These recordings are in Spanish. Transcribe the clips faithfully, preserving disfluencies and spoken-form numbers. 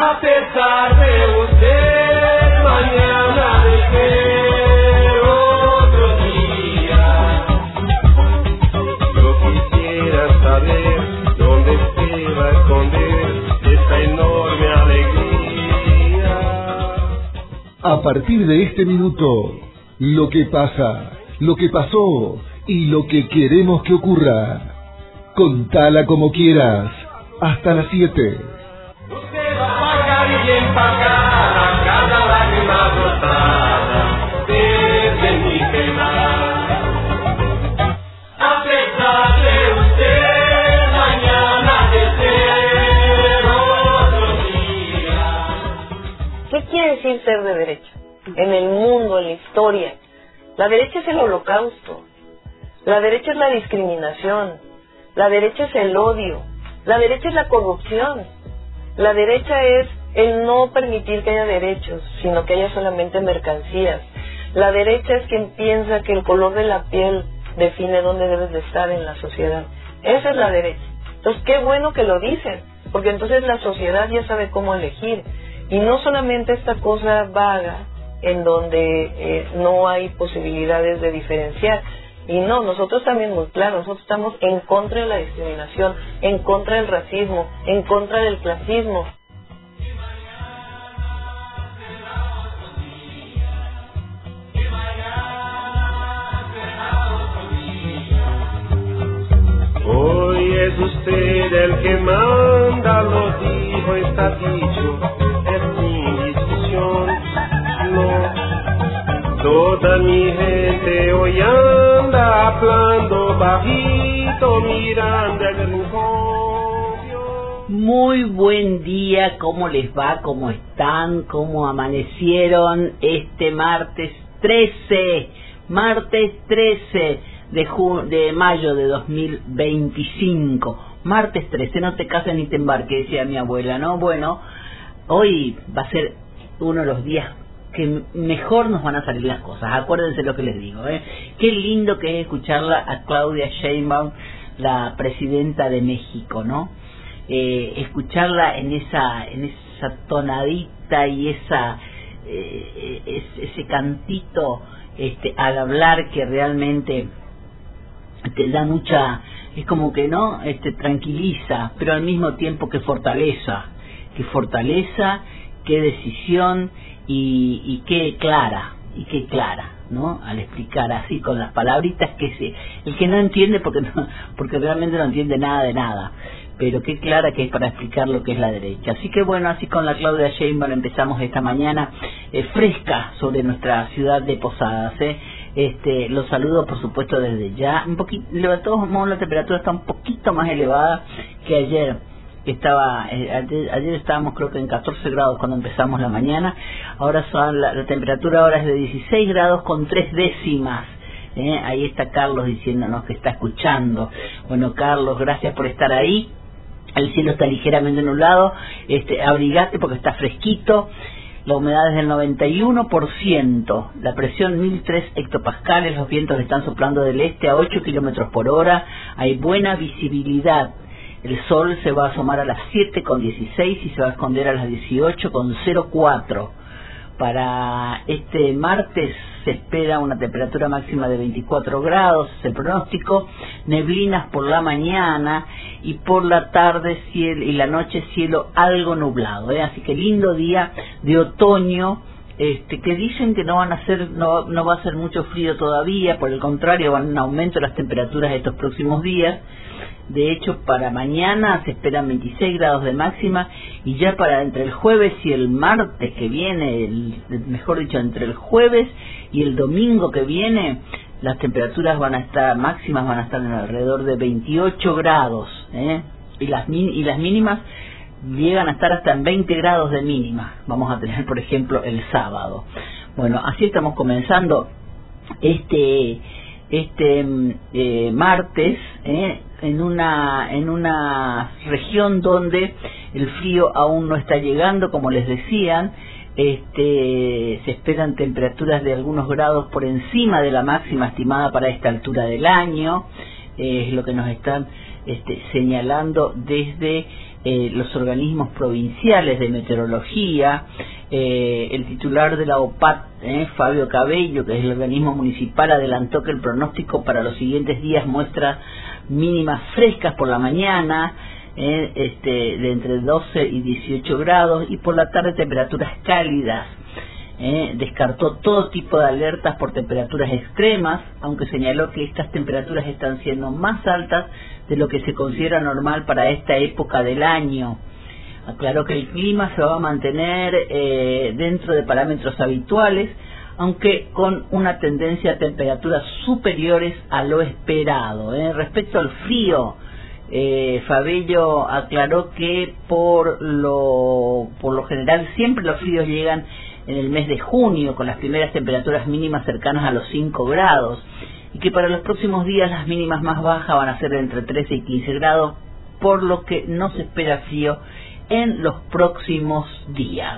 A pesar de usted, mañana de ser otro día. Yo quisiera saber dónde se va a esconder esta enorme alegría. A partir de este minuto, lo que pasa, lo que pasó y lo que queremos que ocurra. Contala como quieras, hasta las siete. Usted va a pagar y bien pagada cada lágrima brotada desde mi quemar. A pesar de usted, mañana de ser otro día. ¿Qué quiere decir ser de derecha? En el mundo, en la historia. La derecha es el holocausto. La derecha es la discriminación. La derecha es el odio. La derecha es la corrupción. La derecha es el no permitir que haya derechos, sino que haya solamente mercancías. La derecha es quien piensa que el color de la piel define dónde debes de estar en la sociedad. Esa es la derecha. Entonces, qué bueno que lo dicen, porque entonces la sociedad ya sabe cómo elegir. Y no solamente esta cosa vaga en donde eh, no hay posibilidades de diferenciar. Y no, nosotros también muy claro, nosotros estamos en contra de la discriminación, en contra del racismo, en contra del clasismo. Hoy es usted el que manda, lo dijo, está dicho, es sin discusión, no. Toda mi gente hoy anda hablando bajito, mirando el rincón. Muy buen día, ¿cómo les va? ¿Cómo están? ¿Cómo amanecieron este martes trece? Martes trece de, ju- de mayo de dos mil veinticinco. Martes trece, no te cases ni te embarques, decía mi abuela, ¿no? Bueno, hoy va a ser uno de los días que mejor nos van a salir las cosas. Acuérdense lo que les digo, ¿eh? Qué lindo que es escucharla a Claudia Sheinbaum, la presidenta de México, ¿no? Eh, escucharla en esa en esa tonadita y esa eh, ese, ese cantito este, al hablar que realmente te da mucha, es como que no este tranquiliza, pero al mismo tiempo que fortaleza, que fortaleza, qué decisión. Y, y qué clara, y qué clara, ¿no? Al explicar así con las palabritas que se, el que no entiende porque no, porque realmente no entiende nada de nada, pero qué clara que es para explicar lo que es la derecha. Así que bueno, así con la Claudia Sheinbaum empezamos esta mañana eh, fresca sobre nuestra ciudad de Posadas, ¿eh? Este, los saludo por supuesto desde ya. Un poquito, de todos modos la temperatura está un poquito más elevada que ayer. Estaba eh, ayer, ayer estábamos creo que en catorce grados cuando empezamos la mañana. Ahora son la, la temperatura ahora es de dieciséis grados con tres décimas. ¿eh? Ahí está Carlos diciéndonos que está escuchando. Bueno, Carlos, gracias por estar ahí. El cielo está ligeramente nublado. Este, abrigate porque está fresquito. La humedad es del noventa y uno por ciento, la presión mil tres hectopascales, los vientos están soplando del este a ocho kilómetros por hora, hay buena visibilidad. El sol se va a asomar a las siete con dieciséis y se va a esconder a las dieciocho con cero cuatro. Para este martes se espera una temperatura máxima de veinticuatro grados, es el pronóstico, neblinas por la mañana y por la tarde cielo, y la noche cielo algo nublado, ¿eh? Así que lindo día de otoño. Este, que dicen que no van a ser, no, no va a ser mucho frío todavía, por el contrario van en aumento las temperaturas estos próximos días. De hecho, para mañana se esperan veintiséis grados de máxima y ya para entre el jueves y el martes que viene, el, mejor dicho, entre el jueves y el domingo que viene, las temperaturas van a estar máximas, van a estar en alrededor de veintiocho grados, ¿eh? y las y las mínimas llegan a estar hasta en veinte grados de mínima. Vamos a tener, por ejemplo, el sábado. Bueno, así estamos comenzando este este eh, martes, ¿eh? en una en una región donde el frío aún no está llegando, como les decían. Este, se esperan temperaturas de algunos grados por encima de la máxima estimada para esta altura del año. Eh, es lo que nos están este, señalando desde eh, los organismos provinciales de meteorología, eh, el titular de la O P A T, eh, Fabio Cabello, que es el organismo municipal, adelantó que el pronóstico para los siguientes días muestra mínimas frescas por la mañana, eh, este, de entre doce y dieciocho grados, y por la tarde temperaturas cálidas. Eh, descartó todo tipo de alertas por temperaturas extremas, aunque señaló que estas temperaturas están siendo más altas de lo que se considera normal para esta época del año. Aclaró que el clima se va a mantener eh, dentro de parámetros habituales, aunque con una tendencia a temperaturas superiores a lo esperado. Eh. Respecto al frío, eh, Fabello aclaró que por lo, por lo general siempre los fríos llegan en el mes de junio, con las primeras temperaturas mínimas cercanas a los cinco grados, y que para los próximos días las mínimas más bajas van a ser de entre trece y quince grados, por lo que no se espera frío en los próximos días.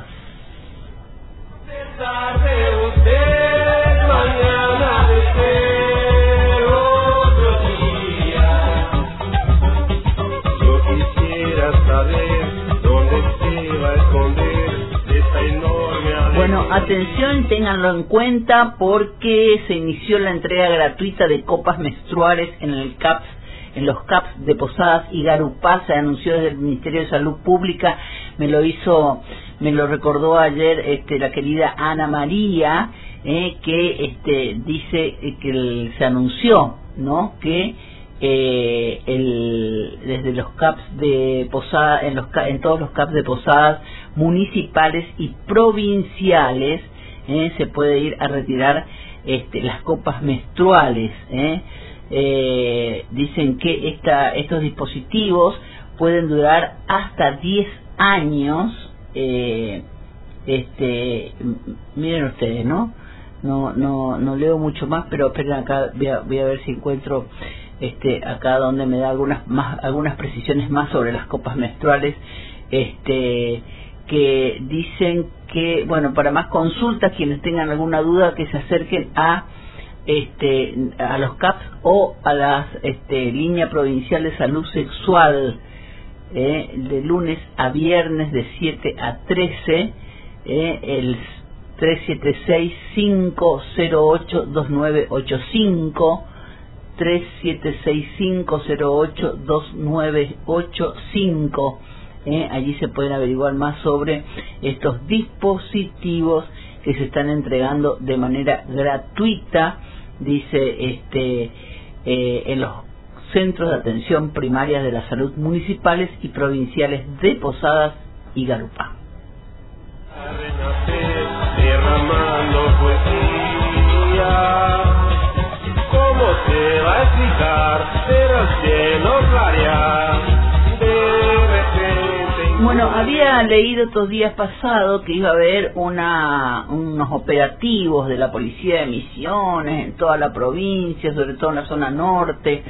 Yo quisiera saber dónde se va a esconder esa enorme alegría. Bueno, atención, ténganlo en cuenta porque se inició la entrega gratuita de copas menstruales en el C A P S, en los C A P S de Posadas y Garupá. Se anunció desde el Ministerio de Salud Pública, me lo hizo, me lo recordó ayer este, la querida Ana María, eh, que este, dice eh, que el, se anunció, ¿no?, que eh, el, desde los C A P S de Posadas, en, los, en todos los C A P S de Posadas municipales y provinciales, eh, se puede ir a retirar este, las copas menstruales, eh. Eh, dicen que esta, estos dispositivos pueden durar hasta diez años. eh, este miren ustedes, ¿no? No no no leo mucho más, pero esperen acá, voy a, voy a ver si encuentro este acá donde me da algunas más algunas precisiones más sobre las copas menstruales, este que dicen que, bueno, para más consultas, quienes tengan alguna duda, que se acerquen a este a los C A P S o a las este, línea provincial de salud sexual, eh, de lunes a viernes de siete a trece, eh, el tres siete seis, cinco cero ocho, dos nueve ocho cinco, tres siete seis, cinco cero ocho, dos nueve ocho cinco. Eh, allí se pueden averiguar más sobre estos dispositivos que se están entregando de manera gratuita, dice este eh, en los centros de atención primaria de la salud municipales y provinciales de Posadas y Garupá. A renacer, derramando poesía. ¿Cómo se va a explicar? Pero que nos varía de repente. Bueno, había leído estos días pasados que iba a haber una unos operativos de la Policía de Misiones en toda la provincia, sobre todo en la zona norte.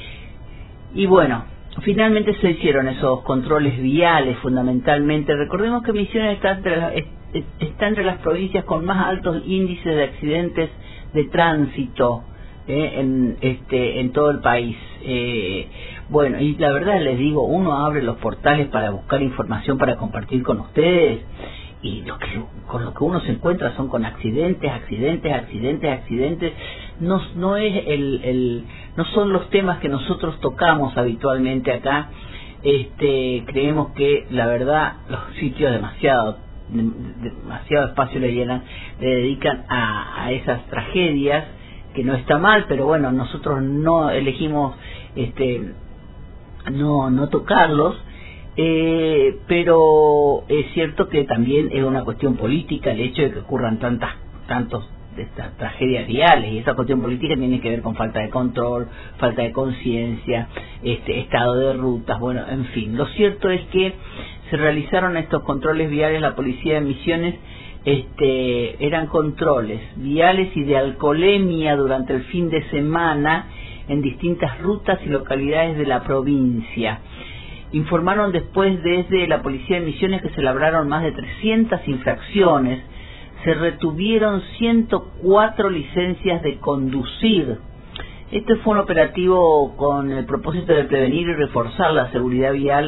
Y bueno, finalmente se hicieron esos controles viales fundamentalmente. Recordemos que Misiones está entre las, está entre las provincias con más altos índices de accidentes de tránsito eh, en este en todo el país. Eh, bueno, y la verdad les digo, uno abre los portales para buscar información para compartir con ustedes, y lo que con lo que uno se encuentra son con accidentes, accidentes, accidentes, accidentes. No no es el, el no son los temas que nosotros tocamos habitualmente acá. Este creemos que la verdad los sitios demasiado demasiado espacio le llenan, le dedican a, a esas tragedias, que no está mal, pero bueno, nosotros no elegimos este no no tocarlos. Eh, pero es cierto que también es una cuestión política el hecho de que ocurran tantas tantos de estas tragedias viales, y esa cuestión política tiene que ver con falta de control, falta de conciencia, este estado de rutas, bueno, en fin. Lo cierto es que se realizaron estos controles viales. La Policía de Misiones este eran controles viales y de alcoholemia durante el fin de semana en distintas rutas y localidades de la provincia. Informaron después desde la Policía de Misiones que se labraron más de trescientas infracciones, se retuvieron ciento cuatro licencias de conducir. Este fue un operativo con el propósito de prevenir y reforzar la seguridad vial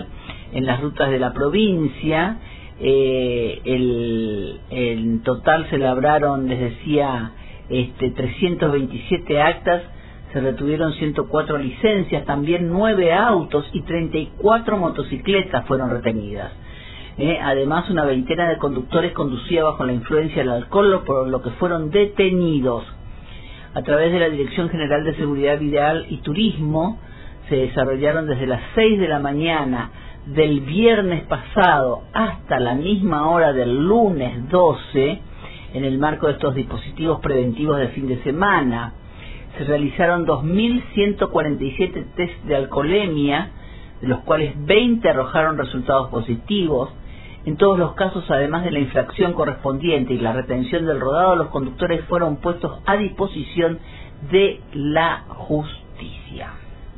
en las rutas de la provincia. Eh, el, en total se labraron, les decía, este, trescientos veintisiete actas, se retuvieron ciento cuatro licencias, también nueve autos y treinta y cuatro motocicletas fueron retenidas. Eh, además, una veintena de conductores conducía bajo la influencia del alcohol, por lo que fueron detenidos. A través de la Dirección General de Seguridad Vial y Turismo, se desarrollaron desde las seis de la mañana del viernes pasado hasta la misma hora del lunes doce, en el marco de estos dispositivos preventivos de fin de semana. Se realizaron dos mil ciento cuarenta y siete test de alcoholemia, de los cuales veinte arrojaron resultados positivos. En todos los casos, además de la infracción correspondiente y la retención del rodado, los conductores fueron puestos a disposición de la justicia.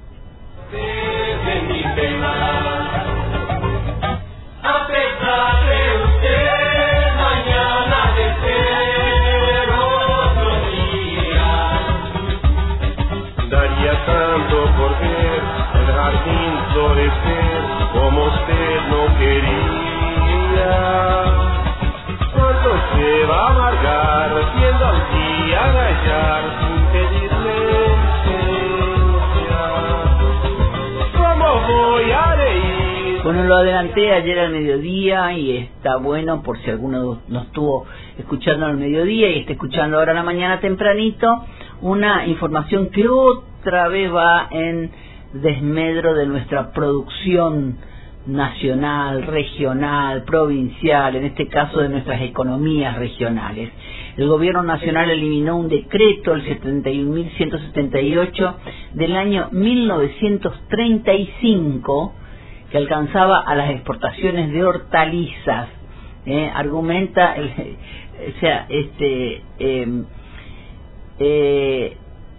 Desde mi pena, a pesar de usted, mañana de ser otro día. Daría tanto por ver el jardín florecer como usted no quería. Cuánto se va a amargar viendo al día gallar sin pedirle licencia. ¿Cómo voy a reír? Bueno, lo adelanté ayer al mediodía y está bueno por si alguno no estuvo escuchando al mediodía y está escuchando ahora a la mañana tempranito, una información que otra vez va en desmedro de nuestra producción nacional, regional, provincial, en este caso de nuestras economías regionales. El gobierno nacional eliminó un decreto, el setenta y un mil ciento setenta y ocho del año mil novecientos treinta y cinco, que alcanzaba a las exportaciones de hortalizas. Eh, argumenta, el, o sea, este, eh, eh,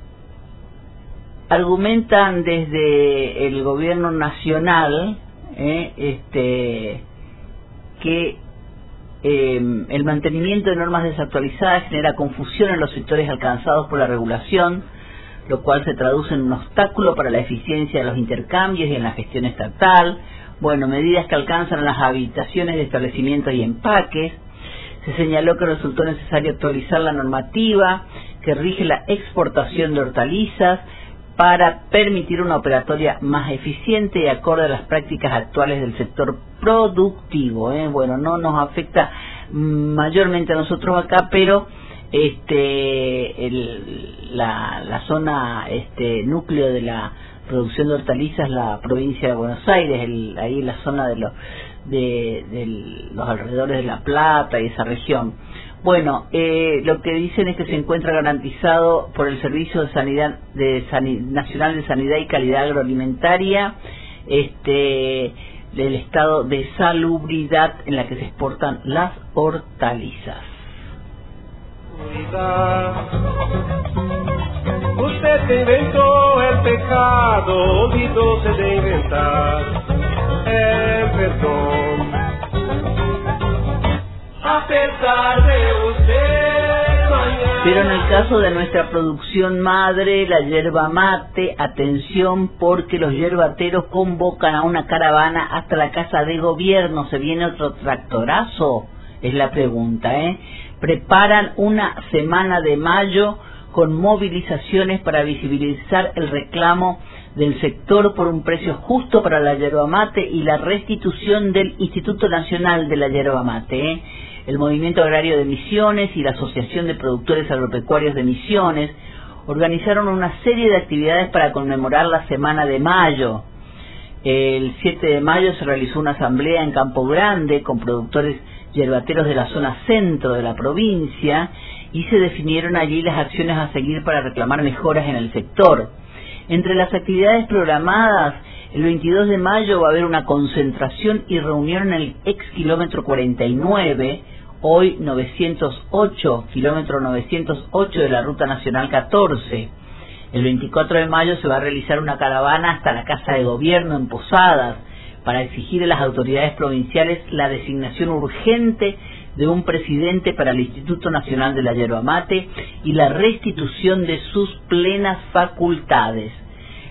argumentan desde el gobierno nacional Eh, este que eh, el mantenimiento de normas desactualizadas genera confusión en los sectores alcanzados por la regulación, lo cual se traduce en un obstáculo para la eficiencia de los intercambios y en la gestión estatal. Bueno, medidas que alcanzan a las habilitaciones de establecimientos y empaques. Se señaló que resultó necesario actualizar la normativa que rige la exportación de hortalizas para permitir una operatoria más eficiente y acorde a las prácticas actuales del sector productivo. ¿eh? Bueno, no nos afecta mayormente a nosotros acá, pero este el, la, la zona este núcleo de la producción de hortalizas, la provincia de Buenos Aires, el, ahí en la zona de los de, de los alrededores de La Plata y esa región. Bueno, eh, lo que dicen es que se encuentra garantizado por el Servicio de Sanidad de Sanidad, Nacional de Sanidad y Calidad Agroalimentaria, este, del estado de salubridad en la que se exportan las hortalizas. Usted inventó el pecado, olvidóse de inventar el perdón. A pesar de usted, mañana. Pero en el caso de nuestra producción madre, la yerba mate, atención, porque los yerbateros convocan a una caravana hasta la Casa de Gobierno. ¿Se viene otro tractorazo? Es la pregunta, ¿eh? Preparan una semana de mayo con movilizaciones para visibilizar el reclamo del sector por un precio justo para la yerba mate y la restitución del Instituto Nacional de la Yerba Mate, ¿eh? El Movimiento Agrario de Misiones y la Asociación de Productores Agropecuarios de Misiones organizaron una serie de actividades para conmemorar la Semana de Mayo. El siete de mayo se realizó una asamblea en Campo Grande con productores yerbateros de la zona centro de la provincia y se definieron allí las acciones a seguir para reclamar mejoras en el sector. Entre las actividades programadas, el veintidós de mayo va a haber una concentración y reunión en el ex kilómetro cuarenta y nueve, hoy novecientos ocho, kilómetro novecientos ocho de la Ruta Nacional catorce. El veinticuatro de mayo se va a realizar una caravana hasta la Casa de Gobierno en Posadas para exigir a las autoridades provinciales la designación urgente de un presidente para el Instituto Nacional de la Yerba Mate y la restitución de sus plenas facultades.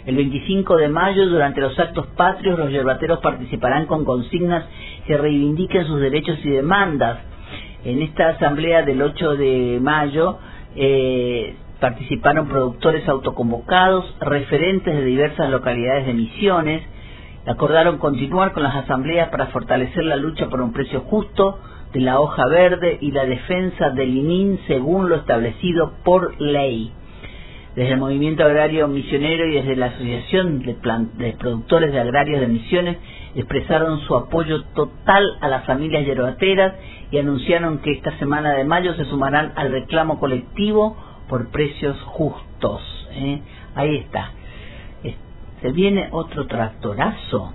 El veinticinco de mayo, durante los actos patrios, los yerbateros participarán con consignas que reivindiquen sus derechos y demandas. En esta asamblea del ocho de mayo eh, participaron productores autoconvocados, referentes de diversas localidades de Misiones. Acordaron continuar con las asambleas para fortalecer la lucha por un precio justo de la hoja verde y la defensa del I N I N según lo establecido por ley. Desde el Movimiento Agrario Misionero y desde la Asociación de, Plan de Productores de Agrarios de Misiones expresaron su apoyo total a las familias yerbateras y anunciaron que esta semana de mayo se sumarán al reclamo colectivo por precios justos. ¿eh? Ahí está. Se viene otro tractorazo.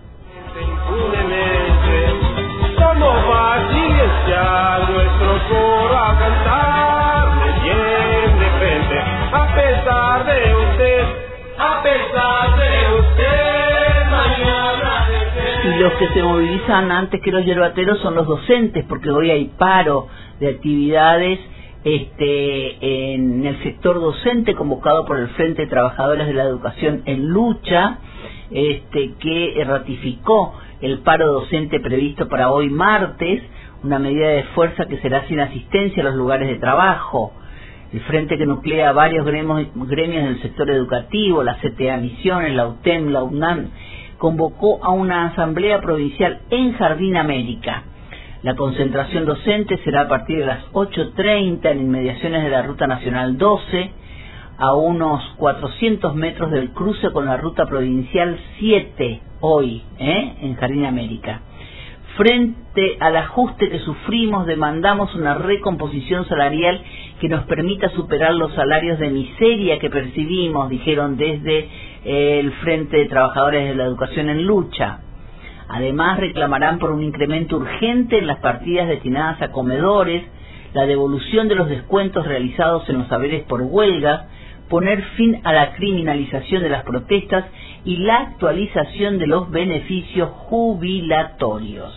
¿Cómo va a silenciar nuestro coro a cantar? Bien de frente, a pesar de usted, a pesar de usted, mañana de frente. Y los que se movilizan antes que los yerbateros son los docentes, porque hoy hay paro de actividades este en el sector docente convocado por el Frente de Trabajadores de la Educación en Lucha, este que ratificó el paro docente previsto para hoy martes, una medida de fuerza que será sin asistencia a los lugares de trabajo. El frente, que nuclea varios gremios, gremios del sector educativo, la C T A Misiones, la U T E M, la U N A M, convocó a una asamblea provincial en Jardín América. La concentración docente será a partir de las ocho treinta en inmediaciones de la Ruta Nacional doce, a unos cuatrocientos metros del cruce con la Ruta Provincial siete, hoy, ¿eh? en Jardín América. Frente al ajuste que sufrimos, demandamos una recomposición salarial que nos permita superar los salarios de miseria que percibimos, dijeron desde el Frente de Trabajadores de la Educación en Lucha. Además, reclamarán por un incremento urgente en las partidas destinadas a comedores, la devolución de los descuentos realizados en los haberes por huelgas, poner fin a la criminalización de las protestas y la actualización de los beneficios jubilatorios.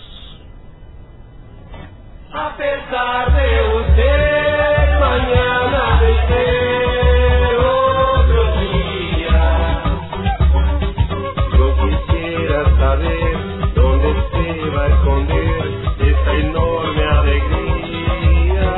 A pesar de usted, mañana de ser otro día. Yo quisiera saber dónde se va a esconder esta enorme alegría.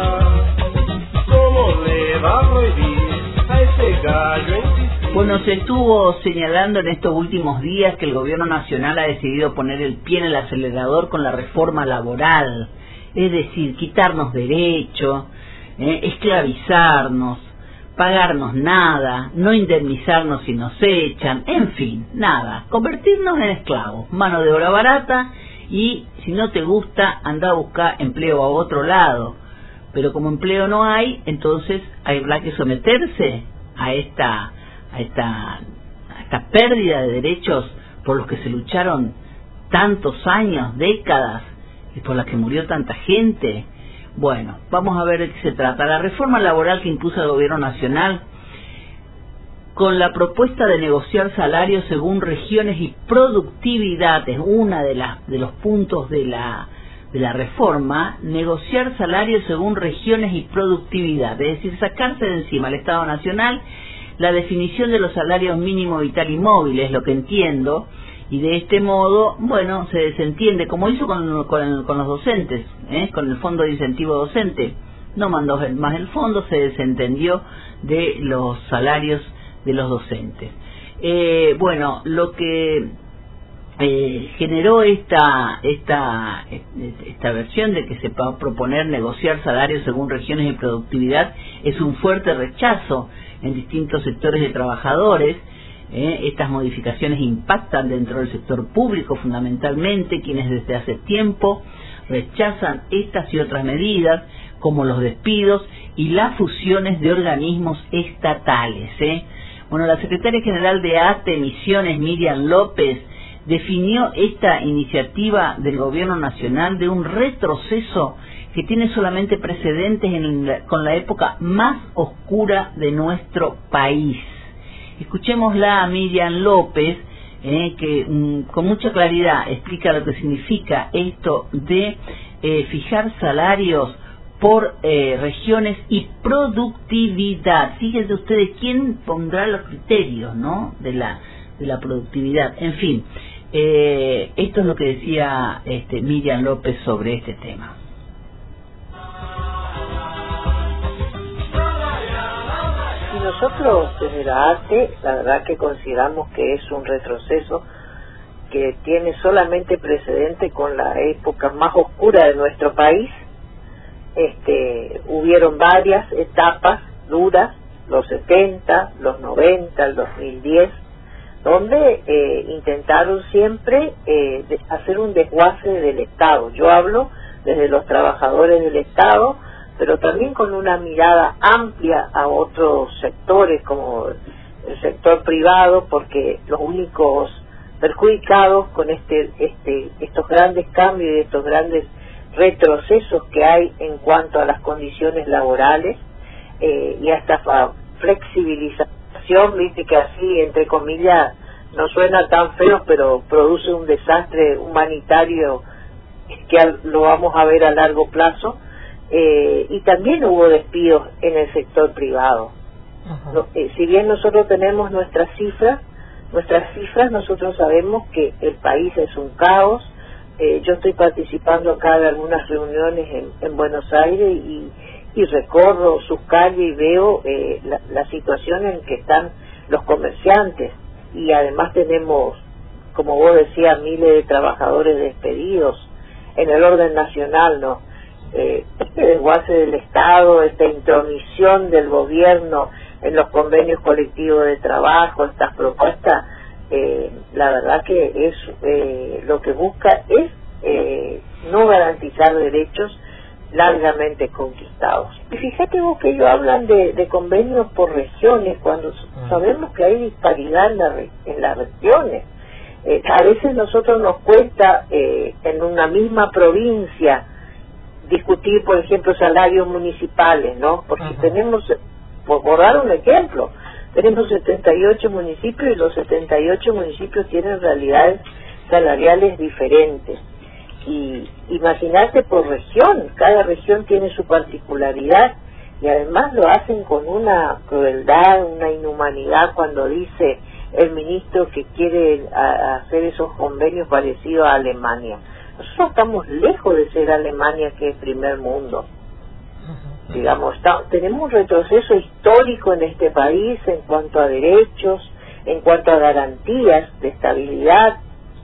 ¿Cómo le va a prohibir a ese gallo insistir? Bueno, se estuvo señalando en estos últimos días que el gobierno nacional ha decidido poner el pie en el acelerador con la reforma laboral. Es decir, quitarnos derechos, eh, esclavizarnos, pagarnos nada, no indemnizarnos si nos echan, en fin, nada, convertirnos en esclavos, mano de obra barata, y si no te gusta, anda a buscar empleo a otro lado. Pero como empleo no hay, entonces habrá que someterse a esta, a esta, a esta pérdida de derechos por los que se lucharon tantos años, décadas, y por la que murió tanta gente. Bueno, vamos a ver de qué se trata. La reforma laboral que impuso el gobierno nacional, con la propuesta de negociar salarios según regiones y productividad, es una de las de los puntos de la de la reforma, negociar salarios según regiones y productividad, es decir, sacarse de encima al Estado Nacional la definición de los salarios mínimo vital y móvil, es lo que entiendo. Y de este modo, bueno, se desentiende, como hizo con, con, con los docentes, ¿eh? con el Fondo de Incentivo Docente. No mandó más el fondo, se desentendió de los salarios de los docentes. Eh, bueno, lo que eh, generó esta, esta, esta versión de que se va a proponer negociar salarios según regiones y productividad es un fuerte rechazo en distintos sectores de trabajadores. Eh, estas modificaciones impactan dentro del sector público fundamentalmente, quienes desde hace tiempo rechazan estas y otras medidas como los despidos y las fusiones de organismos estatales. ¿eh? Bueno, la secretaria general de A T E Misiones, Miriam López, definió esta iniciativa del gobierno nacional de un retroceso que tiene solamente precedentes en la, con la época más oscura de nuestro país. Escuchémosla a Miriam López, eh, que mm, con mucha claridad explica lo que significa esto de eh, fijar salarios por eh, regiones y productividad. Fíjense ustedes quién pondrá los criterios, ¿no?, de la de la productividad. En fin, eh, esto es lo que decía este, Miriam López sobre este tema. Y nosotros desde la ATE, la verdad que consideramos que es un retroceso que tiene solamente precedente con la época más oscura de nuestro país. Este, hubieron varias etapas duras, los setenta, los noventa, el dos mil diez, donde eh, intentaron siempre eh, de hacer un desguace del Estado. Yo hablo desde los trabajadores del Estado, pero también con una mirada amplia a otros sectores como el sector privado, porque los únicos perjudicados con este, este, estos grandes cambios y estos grandes retrocesos que hay en cuanto a las condiciones laborales eh, y hasta flexibilización, viste que así entre comillas no suena tan feo, pero produce un desastre humanitario que lo vamos a ver a largo plazo. Eh, y también hubo despidos en el sector privado. No, eh, si bien nosotros tenemos nuestras cifras nuestras cifras nosotros sabemos que el país es un caos. Eh, yo estoy participando acá de algunas reuniones en, en Buenos Aires y, y recorro sus calles y veo eh, la, la situación en que están los comerciantes, y además tenemos, como vos decías, miles de trabajadores despedidos en el orden nacional, ¿no? Eh, este desguace del Estado, esta intromisión del gobierno en los convenios colectivos de trabajo, estas propuestas, eh, la verdad que es eh, lo que busca es eh, no garantizar derechos largamente conquistados. Y fíjate vos que ellos hablan de, de convenios por regiones, cuando sabemos que hay disparidad en, la, en las regiones. Eh, a veces nosotros nos cuesta eh, en una misma provincia discutir, por ejemplo, salarios municipales, ¿no? Porque uh-huh. tenemos, por, por dar un ejemplo, tenemos setenta y ocho municipios y los setenta y ocho municipios tienen realidades salariales diferentes. Y imaginarte por región, cada región tiene su particularidad, y además lo hacen con una crueldad, una inhumanidad cuando dice el ministro que quiere a, hacer esos convenios parecidos a Alemania. Nosotros estamos lejos de ser Alemania, que es primer mundo. Uh-huh. Digamos, está, tenemos un retroceso histórico en este país en cuanto a derechos, en cuanto a garantías de estabilidad.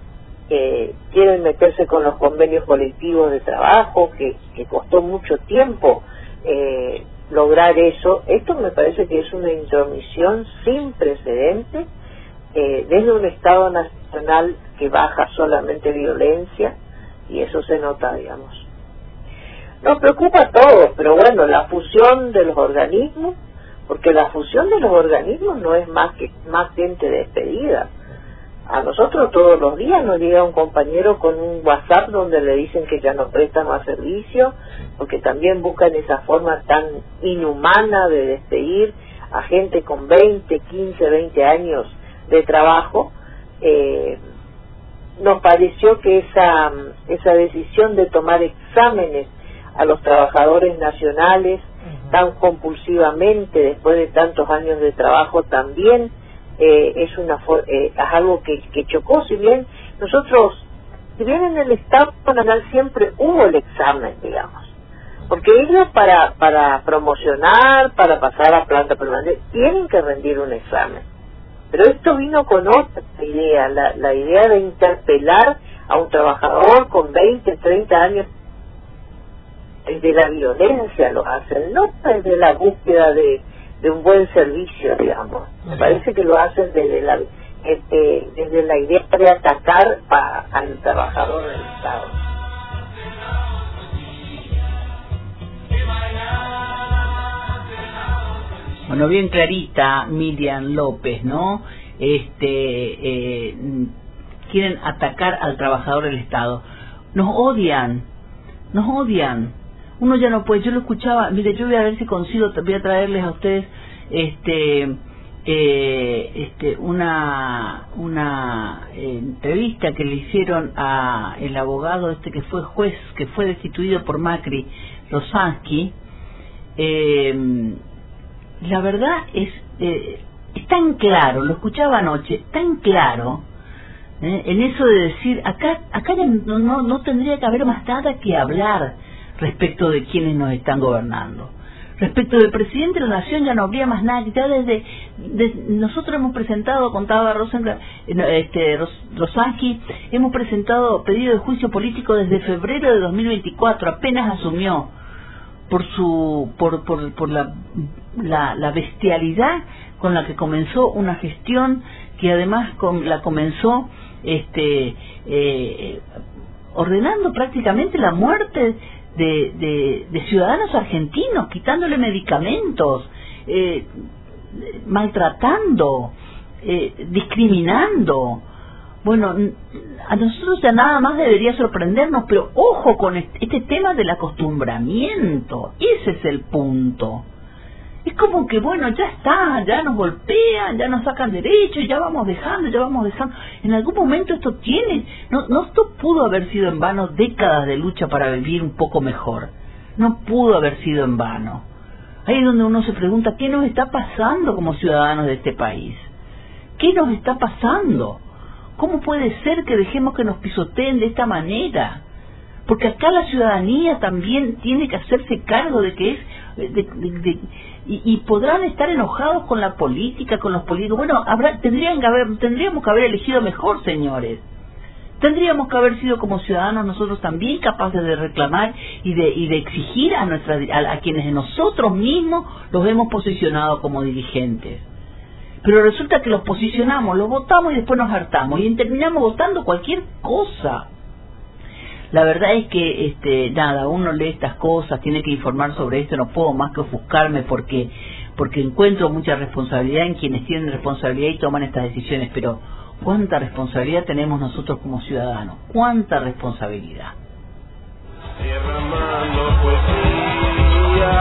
Eh, quieren meterse con los convenios colectivos de trabajo, que, que costó mucho tiempo eh, lograr eso. Esto me parece que es una intromisión sin precedentes eh, desde un Estado nacional que baja solamente violencia, y eso se nota, digamos. Nos preocupa a todos, pero bueno, la fusión de los organismos, porque la fusión de los organismos no es más que más gente despedida. A nosotros todos los días nos llega un compañero con un WhatsApp donde le dicen que ya no prestan más servicio, porque también buscan esa forma tan inhumana de despedir a gente con veinte, quince, veinte años de trabajo. Eh, nos pareció que esa, esa decisión de tomar exámenes a los trabajadores nacionales uh-huh. tan compulsivamente después de tantos años de trabajo también Eh, es una eh, es algo que, que chocó. Si bien nosotros, si bien en el Estado Nacional siempre hubo el examen, digamos, porque ellos para para promocionar, para pasar a planta permanente, tienen que rendir un examen, pero esto vino con otra idea, la, la idea de interpelar a un trabajador con veinte, treinta años. Desde la violencia lo hacen, no desde la búsqueda de de un buen servicio, digamos. Me parece que lo hacen desde la este, desde la idea de atacar a, al trabajador del Estado. Bueno, bien clarita Miriam López, ¿no? Este eh, quieren atacar al trabajador del Estado. Nos odian, nos odian. Uno ya no puede. Yo lo escuchaba, mire, yo voy a ver si consigo, voy a traerles a ustedes este eh, este, una una eh, entrevista que le hicieron a el abogado este que fue juez, que fue destituido por Macri, Rosansky. Eh, la verdad es, eh, es tan claro, lo escuchaba anoche, tan claro, eh, en eso de decir, acá acá no, no, no tendría que haber más nada que hablar respecto de quienes nos están gobernando. Respecto del presidente de la Nación ya no habría más nada. Ya desde, desde nosotros hemos presentado, contaba Rosen, este, Ros, Rosansky, hemos presentado pedido de juicio político desde febrero de dos mil veinticuatro, apenas asumió, por su por por, por la, la la bestialidad con la que comenzó una gestión que además con, la comenzó este eh, ordenando prácticamente la muerte De, de, de ciudadanos argentinos, quitándole medicamentos, eh, maltratando, eh, discriminando. Bueno, a nosotros ya nada más debería sorprendernos, pero ojo con este, este tema del acostumbramiento, ese es el punto. Es como que, bueno, ya está, ya nos golpean, ya nos sacan derechos, ya vamos dejando, ya vamos dejando. En algún momento esto tiene, no, no esto pudo haber sido en vano décadas de lucha para vivir un poco mejor. No pudo haber sido en vano. Ahí es donde uno se pregunta, ¿qué nos está pasando como ciudadanos de este país? ¿Qué nos está pasando? ¿Cómo puede ser que dejemos que nos pisoteen de esta manera? Porque acá la ciudadanía también tiene que hacerse cargo de que es... De, de, de, y, y podrán estar enojados con la política, con los políticos. Bueno, habrá, tendrían que haber, tendríamos que haber elegido mejor, señores. Tendríamos que haber sido como ciudadanos nosotros también capaces de reclamar y de, y de exigir a, nuestra, a, a quienes nosotros mismos los hemos posicionado como dirigentes. Pero resulta que los posicionamos, los votamos y después nos hartamos y terminamos votando cualquier cosa. La verdad es que, este, nada, uno lee estas cosas, tiene que informar sobre esto, no puedo más que ofuscarme porque porque encuentro mucha responsabilidad en quienes tienen responsabilidad y toman estas decisiones, pero ¿cuánta responsabilidad tenemos nosotros como ciudadanos? ¿Cuánta responsabilidad? Derramando poesía,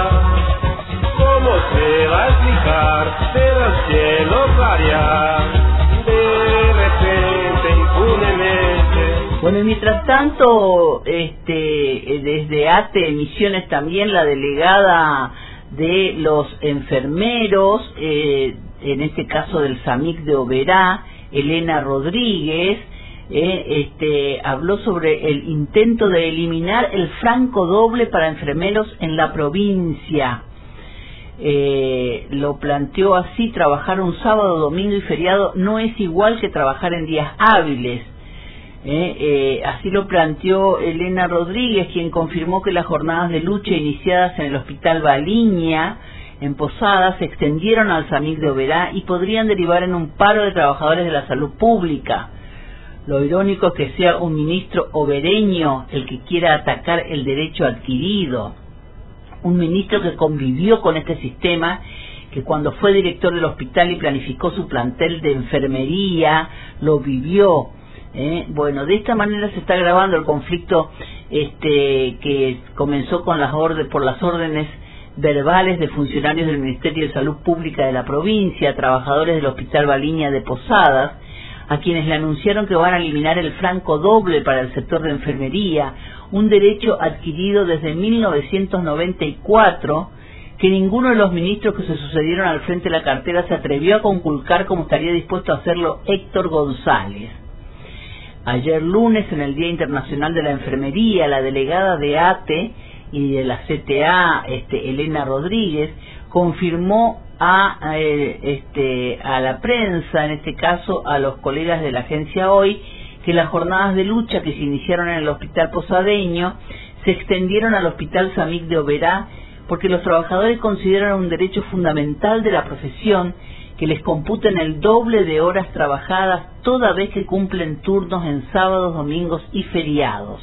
¿cómo se va a explicar? Cierra el cielo clarear, de repente, impunemente. Bueno, y mientras tanto, este, desde A T E Misiones también la delegada de los enfermeros, eh, en este caso del SAMIC de Oberá, Elena Rodríguez, eh, este, habló sobre el intento de eliminar el franco doble para enfermeros en la provincia. Eh, lo planteó así: trabajar un sábado, domingo y feriado no es igual que trabajar en días hábiles. Eh, eh, así lo planteó Elena Rodríguez, quien confirmó que las jornadas de lucha iniciadas en el Hospital Baliña, en Posadas, se extendieron al SAMIC de Oberá y podrían derivar en un paro de trabajadores de la salud pública. Lo irónico es que sea un ministro obereño el que quiera atacar el derecho adquirido. Un ministro que convivió con este sistema, que cuando fue director del hospital y planificó su plantel de enfermería, lo vivió. Eh, bueno, de esta manera se está agravando el conflicto este, que comenzó con las órdenes, por las órdenes verbales de funcionarios del Ministerio de Salud Pública de la provincia, trabajadores del Hospital Baliña de Posadas, a quienes le anunciaron que van a eliminar el franco doble para el sector de enfermería, un derecho adquirido desde mil novecientos noventa y cuatro, que ninguno de los ministros que se sucedieron al frente de la cartera se atrevió a conculcar como estaría dispuesto a hacerlo Héctor González. Ayer lunes, en el Día Internacional de la Enfermería, la delegada de A T E y de la C T A, este, Elena Rodríguez, confirmó a, a, este, a la prensa, en este caso a los colegas de la agencia Hoy, que las jornadas de lucha que se iniciaron en el Hospital Posadeño se extendieron al Hospital SAMIC de Oberá porque los trabajadores consideran un derecho fundamental de la profesión que les computen el doble de horas trabajadas toda vez que cumplen turnos en sábados, domingos y feriados.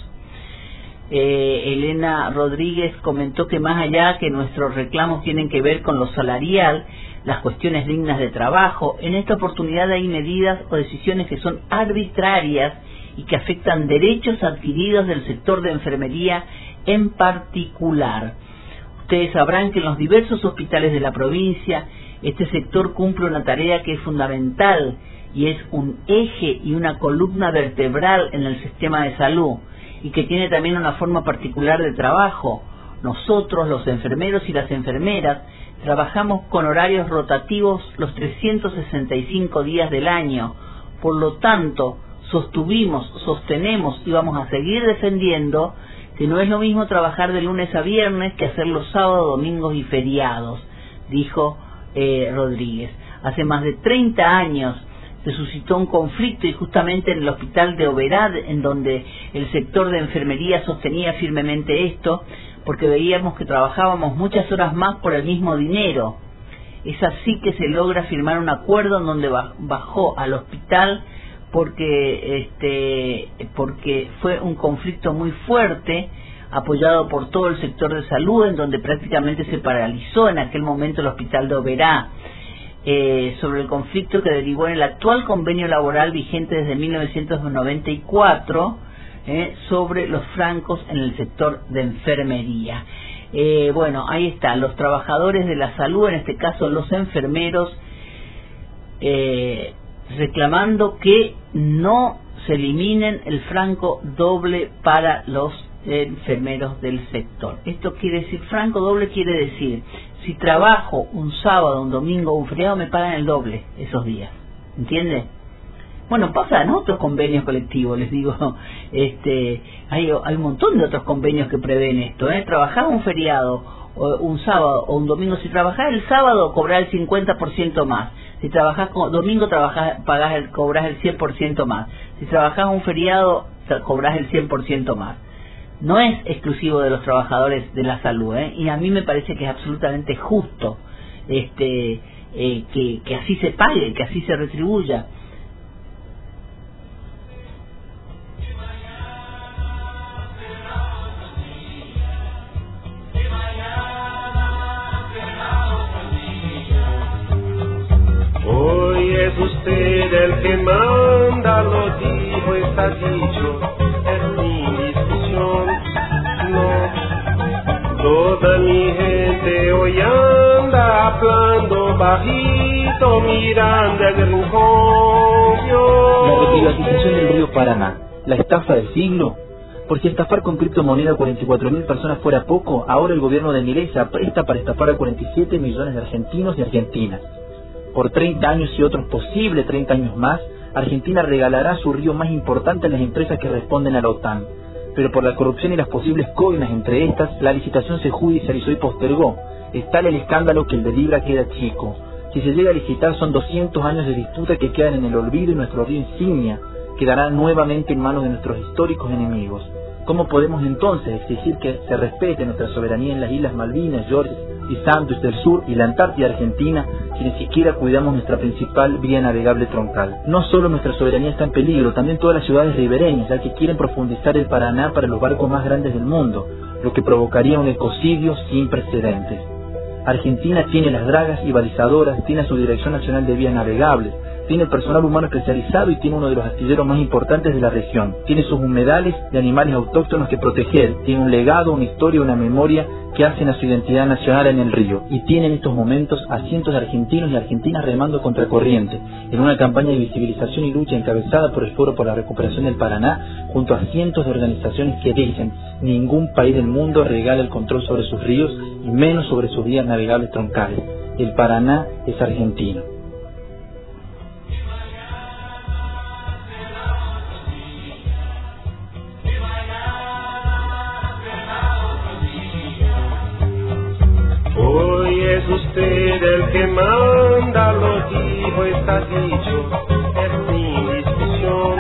Eh, Elena Rodríguez comentó que más allá que nuestros reclamos tienen que ver con lo salarial, las cuestiones dignas de trabajo, en esta oportunidad hay medidas o decisiones que son arbitrarias y que afectan derechos adquiridos del sector de enfermería en particular. Ustedes sabrán que en los diversos hospitales de la provincia Este sector cumple una tarea que es fundamental y es un eje y una columna vertebral en el sistema de salud, y que tiene también una forma particular de trabajo. Nosotros, los enfermeros y las enfermeras, trabajamos con horarios rotativos los trescientos sesenta y cinco días del año. Por lo tanto, sostuvimos, sostenemos y vamos a seguir defendiendo que no es lo mismo trabajar de lunes a viernes que hacerlo sábados, domingos y feriados, dijo eh, Rodríguez. Hace más de treinta años se suscitó un conflicto, y justamente en el hospital de Oberá, en donde el sector de enfermería sostenía firmemente esto, porque veíamos que trabajábamos muchas horas más por el mismo dinero. Es así que se logra firmar un acuerdo en donde bajó al hospital porque este porque fue un conflicto muy fuerte, apoyado por todo el sector de salud, en donde prácticamente se paralizó en aquel momento el hospital de Oberá, eh, sobre el conflicto que derivó en el actual convenio laboral vigente desde mil novecientos noventa y cuatro, eh, sobre los francos en el sector de enfermería. Eh, bueno, ahí está, los trabajadores de la salud, en este caso los enfermeros, eh, reclamando que no se eliminen el franco doble para los enfermeros del sector. Esto quiere decir, franco doble quiere decir, si trabajo un sábado, un domingo o un feriado, me pagan el doble esos días, ¿entiende? Bueno, pasa en otros convenios colectivos, les digo, este, hay, hay un montón de otros convenios que prevén esto, ¿eh? Trabajar un feriado, o un sábado o un domingo, si trabajás el sábado, cobrás el cincuenta por ciento más. Si trabajás domingo, trabajás, pagás el, cobrás el cien por ciento más. Si trabajás un feriado, cobrás el cien por ciento más. No es exclusivo de los trabajadores de la salud, ¿eh? Y a mí me parece que es absolutamente justo este eh, que, que así se pague, que así se retribuya. Hoy es usted el que manda, lo dijo, está dicho, es mi discusión. No, toda mi gente hoy anda hablando bajito, mirando el rincón. La reprivatización del río Paraná, la estafa del siglo. Por si estafar con criptomoneda a cuarenta y cuatro mil personas fuera poco, ahora el gobierno de Milei se apresta para estafar a cuarenta y siete millones de argentinos y argentinas. Por treinta años y otros posibles treinta años más, Argentina regalará su río más importante a las empresas que responden a la OTAN. Pero por la corrupción y las posibles coimas entre estas, la licitación se judicializó y postergó. Es tal el escándalo que el de Libra queda chico. Si se llega a licitar, son doscientos años de disputa que quedan en el olvido, y nuestro río insignia quedará nuevamente en manos de nuestros históricos enemigos. ¿Cómo podemos entonces exigir que se respete nuestra soberanía en las Islas Malvinas, Georges y Santos del Sur y la Antártida Argentina, si ni siquiera cuidamos nuestra principal vía navegable troncal? No solo nuestra soberanía está en peligro, también todas las ciudades ribereñas, ya que quieren profundizar el Paraná para los barcos más grandes del mundo, lo que provocaría un ecocidio sin precedentes. Argentina tiene las dragas y balizadoras, tiene su Dirección Nacional de Vías Navegables, tiene personal humano especializado y tiene uno de los astilleros más importantes de la región. Tiene sus humedales de animales autóctonos que proteger. Tiene un legado, una historia, una memoria que hacen a su identidad nacional en el río. Y tiene en estos momentos a cientos de argentinos y argentinas remando contracorriente en una campaña de visibilización y lucha encabezada por el Foro por la Recuperación del Paraná, junto a cientos de organizaciones que dicen: ningún país del mundo regala el control sobre sus ríos y menos sobre sus vías navegables troncales. El Paraná es argentino. Hoy es usted el que manda, lo dijo, está dicho, es mi discusión.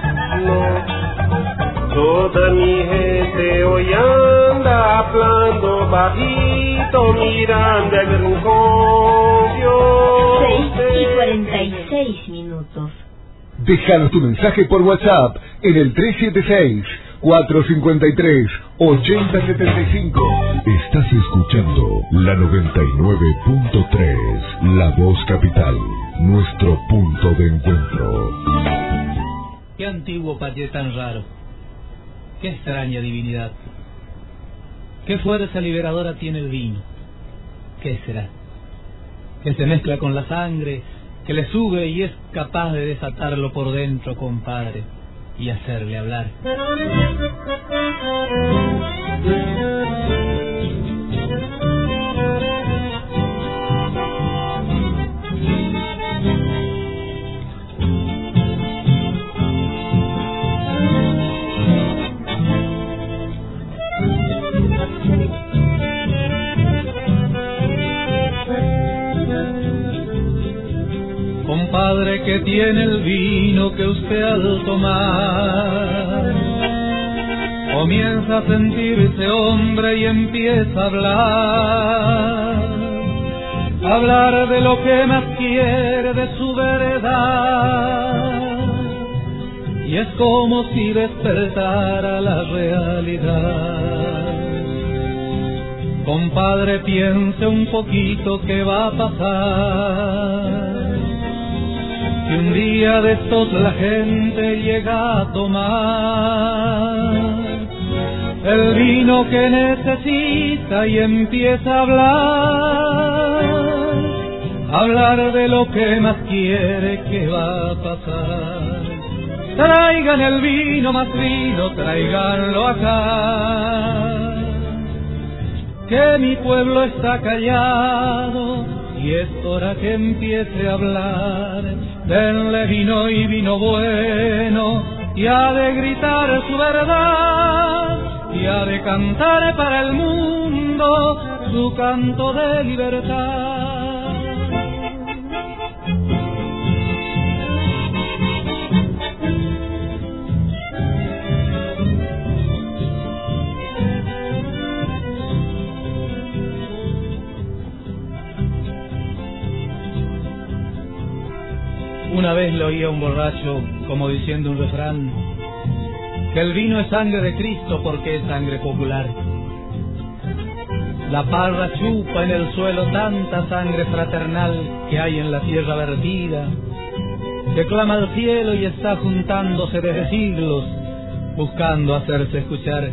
No, toda mi gente hoy anda hablando bajito, mirando el rincón. seis y cuarenta y seis minutos. Déjanos tu mensaje por WhatsApp en el tres siete seis, cuatro cinco tres, ocho cero siete cinco. Estás escuchando la noventa y nueve punto tres, La Voz Capital, nuestro punto de encuentro. Qué antiguo patié tan raro, qué extraña divinidad, qué fuerza liberadora tiene el vino. ¿Qué será? que se mezcla con la sangre, que le sube y es capaz de desatarlo por dentro, compadre, y hacerle hablar. Compadre, que tiene el vino que usted al tomar comienza a sentirse hombre y empieza a hablar, hablar de lo que más quiere, de su verdad, y es como si despertara la realidad. Compadre, piense un poquito qué va a pasar si un día de estos la gente llega a tomar el vino que necesita y empieza a hablar, hablar de lo que más quiere, que va a pasar. Traigan el vino, más vino, tráiganlo acá, que mi pueblo está callado y es hora que empiece a hablar. Denle vino y vino bueno, y ha de gritar su verdad, y ha de cantar para el mundo su canto de libertad. Una vez le oí a un borracho como diciendo un refrán, que el vino es sangre de Cristo porque es sangre popular. La parra chupa en el suelo tanta sangre fraternal que hay en la tierra vertida, que clama al cielo y está juntándose desde siglos, buscando hacerse escuchar.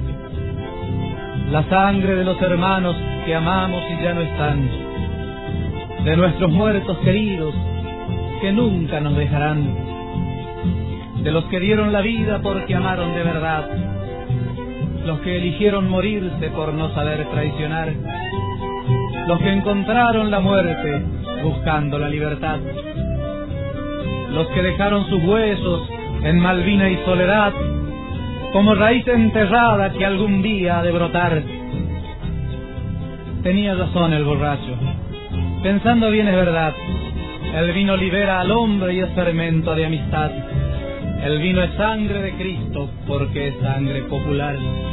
La sangre de los hermanos que amamos y ya no están, de nuestros muertos queridos, que nunca nos dejarán, de los que dieron la vida porque amaron de verdad, los que eligieron morirse por no saber traicionar, los que encontraron la muerte buscando la libertad, los que dejaron sus huesos en Malvina y Soledad como raíz enterrada que algún día ha de brotar. Tenía razón el borracho, pensando bien es verdad. El vino libera al hombre y es fermento de amistad. El vino es sangre de Cristo porque es sangre popular.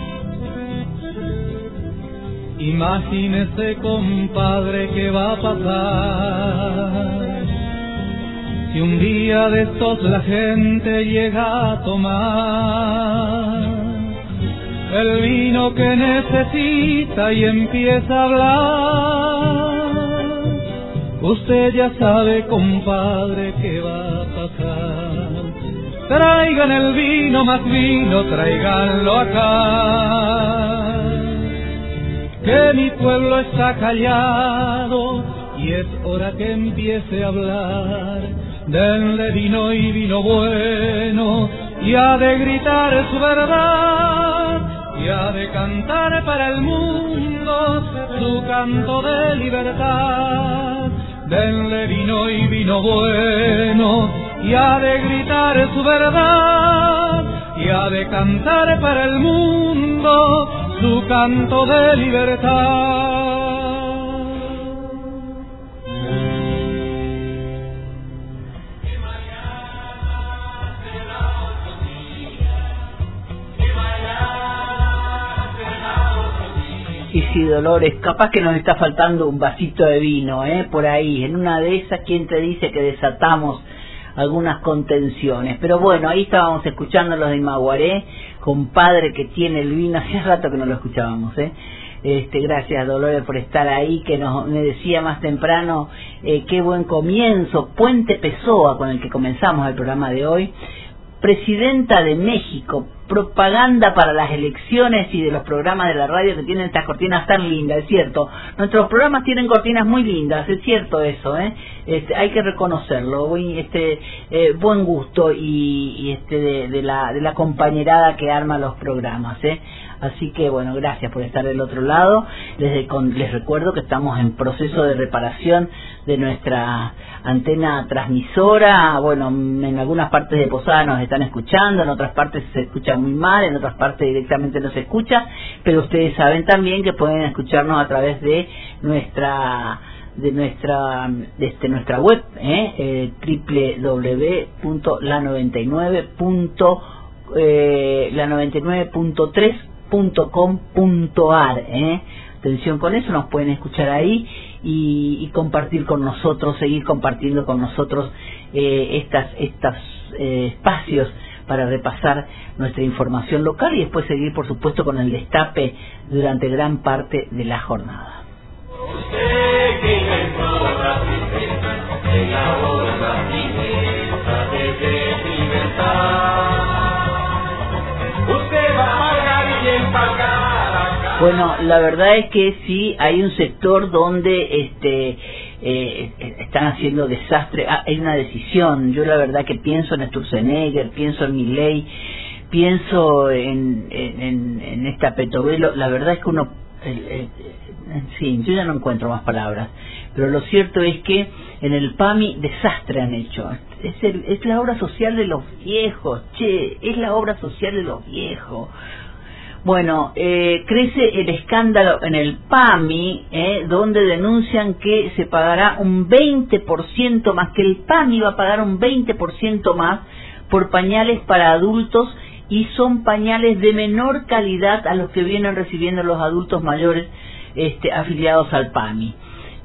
Imagínese, compadre, qué va a pasar si un día de estos la gente llega a tomar el vino que necesita y empieza a hablar. Usted ya sabe, compadre, qué va a pasar. Traigan el vino, más vino, tráiganlo acá, que mi pueblo está callado y es hora que empiece a hablar. Denle vino y vino bueno, y ha de gritar su verdad, y ha de cantar para el mundo su canto de libertad. Denle vino y vino bueno, y ha de gritar su verdad, y ha de cantar para el mundo su canto de libertad. Y si Dolores, capaz que nos está faltando un vasito de vino, ¿eh? Por ahí, en una de esas, ¿quién te dice que desatamos algunas contenciones? Pero bueno, ahí estábamos escuchando los de Maguaré, compadre que tiene el vino, hace rato que no lo escuchábamos, ¿eh? Este, gracias, Dolores, por estar ahí, que nos me decía más temprano, eh, qué buen comienzo, Puente Pessoa, con el que comenzamos el programa de hoy. Presidenta de México, propaganda para las elecciones y de los programas de la radio que tienen estas cortinas tan lindas, es cierto. Nuestros programas tienen cortinas muy lindas, es cierto eso, ¿eh? Este, hay que reconocerlo, buen, este, eh, buen gusto y, y este de, de la de la compañerada que arma los programas, ¿eh? Así que bueno, gracias por estar del otro lado. Les, con, les recuerdo que estamos en proceso de reparación de nuestra antena transmisora. Bueno, en algunas partes de Posada nos están escuchando, en otras partes se escucha muy mal, en otras partes directamente no se escucha, pero ustedes saben también que pueden escucharnos a través de nuestra de nuestra de este, nuestra web, ¿eh? Eh, doble u doble u doble u punto la noventa y nueve punto tres punto com punto ar, ¿eh? Atención con eso, nos pueden escuchar ahí y, y compartir con nosotros, seguir compartiendo con nosotros eh, estas estos eh, espacios para repasar nuestra información local y después seguir, por supuesto, con el destape durante gran parte de la jornada. Usted que inventó la tristeza, elabora la tristeza desde libertad. Usted va a pagar y empacar acá. Bueno, la verdad es que sí, hay un sector donde este eh, están haciendo desastre. Ah, hay una decisión. Yo la verdad que pienso en Sturzenegger, pienso en Milei, pienso en, en, en esta Petovelo. La verdad es que uno... El, el, en fin, yo ya no encuentro más palabras, pero lo cierto es que en el PAMI desastre han hecho. Es, el, es la obra social de los viejos, che, es la obra social de los viejos. Bueno, eh, crece el escándalo en el PAMI, eh, donde denuncian que se pagará un veinte por ciento más, que el PAMI va a pagar un veinte por ciento más por pañales para adultos, y son pañales de menor calidad a los que vienen recibiendo los adultos mayores este, afiliados al PAMI.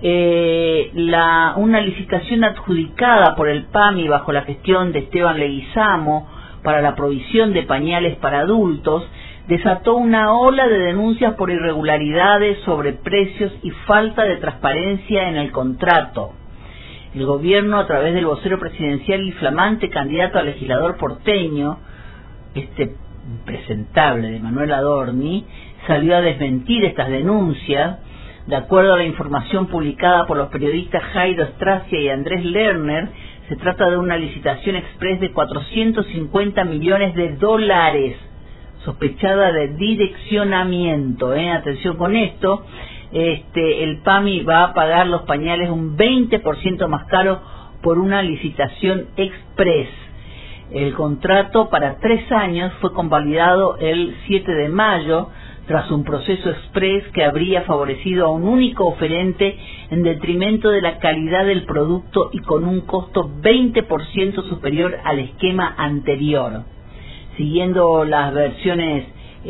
Eh, la, una licitación adjudicada por el PAMI bajo la gestión de Esteban Leguizamo para la provisión de pañales para adultos desató una ola de denuncias por irregularidades, sobreprecios y falta de transparencia en el contrato. El gobierno, a través del vocero presidencial y flamante candidato a legislador porteño, este impresentable de Manuel Adorni, salió a desmentir estas denuncias. De acuerdo a la información publicada por los periodistas Jairo Stracia y Andrés Lerner, se trata de una licitación express de cuatrocientos cincuenta millones de dólares, sospechada de direccionamiento. ¿eh? Atención con esto, este, el PAMI va a pagar los pañales un veinte por ciento más caro por una licitación express. El contrato para tres años fue convalidado el siete de mayo tras un proceso express que habría favorecido a un único oferente en detrimento de la calidad del producto y con un costo veinte por ciento superior al esquema anterior. Siguiendo las versiones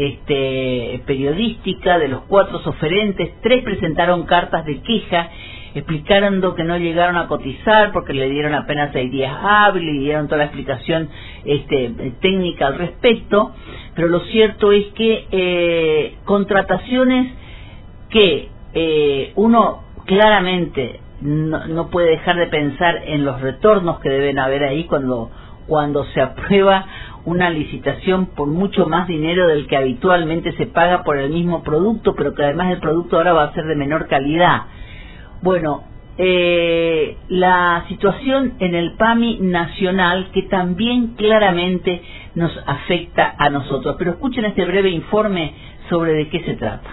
este, periodísticas de los cuatro oferentes, tres presentaron cartas de queja explicando que no llegaron a cotizar porque le dieron apenas seis días hábiles y dieron toda la explicación este, técnica al respecto, pero lo cierto es que eh, contrataciones que eh, uno claramente no, no puede dejar de pensar en los retornos que deben haber ahí cuando, cuando se aprueba una licitación por mucho más dinero del que habitualmente se paga por el mismo producto, pero que además el producto ahora va a ser de menor calidad. Bueno, eh, la situación en el PAMI nacional que también claramente nos afecta a nosotros. Pero escuchen este breve informe sobre de qué se trata.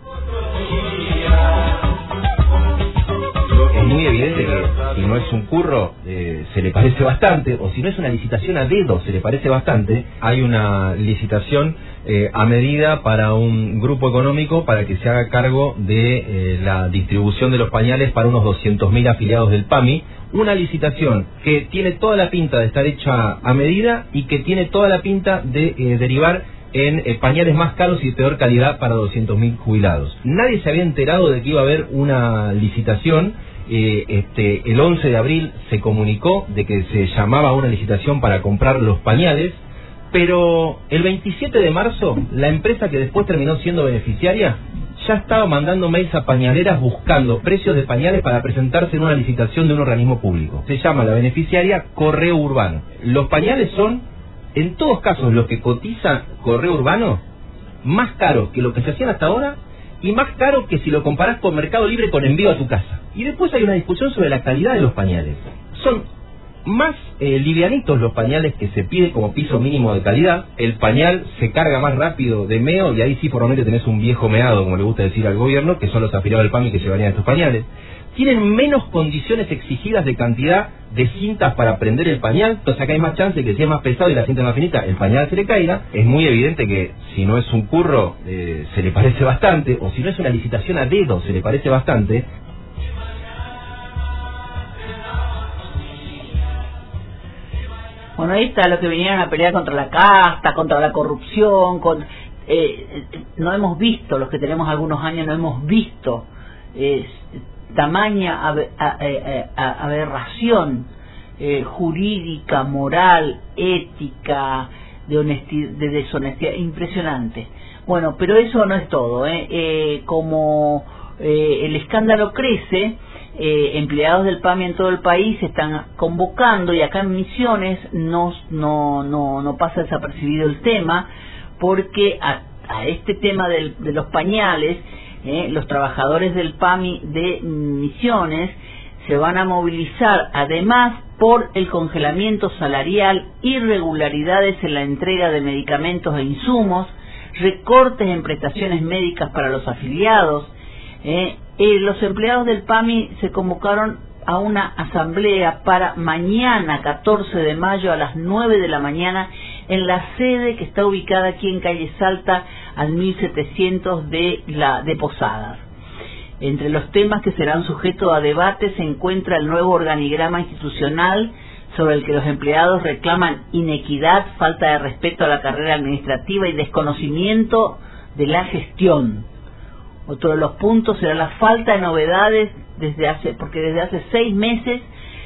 Es muy evidente que si no es un curro eh, se le parece bastante, o si no es una licitación a dedo se le parece bastante. Hay una licitación eh, a medida para un grupo económico para que se haga cargo de eh, la distribución de los pañales para unos doscientos mil afiliados del PAMI. Una licitación que tiene toda la pinta de estar hecha a medida y que tiene toda la pinta de eh, derivar en eh, pañales más caros y de peor calidad para doscientos mil jubilados. Nadie se había enterado de que iba a haber una licitación. Eh, este, el once de abril se comunicó de que se llamaba a una licitación para comprar los pañales, pero el veintisiete de marzo la empresa que después terminó siendo beneficiaria ya estaba mandando mails a pañaleras buscando precios de pañales para presentarse en una licitación de un organismo público. Se llama la beneficiaria Correo Urbano. Los pañales son en todos casos los que cotizan correo urbano, más caro que lo que se hacían hasta ahora y más caro que si lo comparás con Mercado Libre con envío a tu casa. Y después hay una discusión sobre la calidad de los pañales. Son más eh, livianitos los pañales que se pide como piso mínimo de calidad. El pañal se carga más rápido de meo y ahí sí por lo menos tenés un viejo meado, como le gusta decir al gobierno, que son los afiliados del PAMI que llevarían estos pañales. Tienen menos condiciones exigidas de cantidad de cintas para prender el pañal, entonces acá hay más chance que si es más pesado y la cinta es más finita, el pañal se le caiga. Es muy evidente que si no es un curro, eh, se le parece bastante, o si no es una licitación a dedo, se le parece bastante. Bueno, ahí está lo que vinieron a pelear contra la casta, contra la corrupción, con, eh, no hemos visto, los que tenemos algunos años no hemos visto eh, tamaña aber, a, a, a, aberración eh, jurídica, moral, ética, de, honestidad, de deshonestidad, impresionante. Bueno, pero eso no es todo, ¿eh? Eh, como eh, el escándalo crece, eh, empleados del PAMI en todo el país están convocando, y acá en Misiones no, no, no, no pasa desapercibido el tema, porque a, a este tema del, de los pañales, Eh, los trabajadores del PAMI de Misiones se van a movilizar además por el congelamiento salarial, irregularidades en la entrega de medicamentos e insumos, recortes en prestaciones médicas para los afiliados. Eh, eh, los empleados del PAMI se convocaron a una asamblea para mañana catorce de mayo a las nueve de la mañana en la sede que está ubicada aquí en calle Salta al mil setecientos de la de Posadas. Entre los temas que serán sujetos a debate se encuentra el nuevo organigrama institucional, sobre el que los empleados reclaman inequidad, falta de respeto a la carrera administrativa y desconocimiento de la gestión. Otro de los puntos será la falta de novedades desde hace, porque desde hace seis meses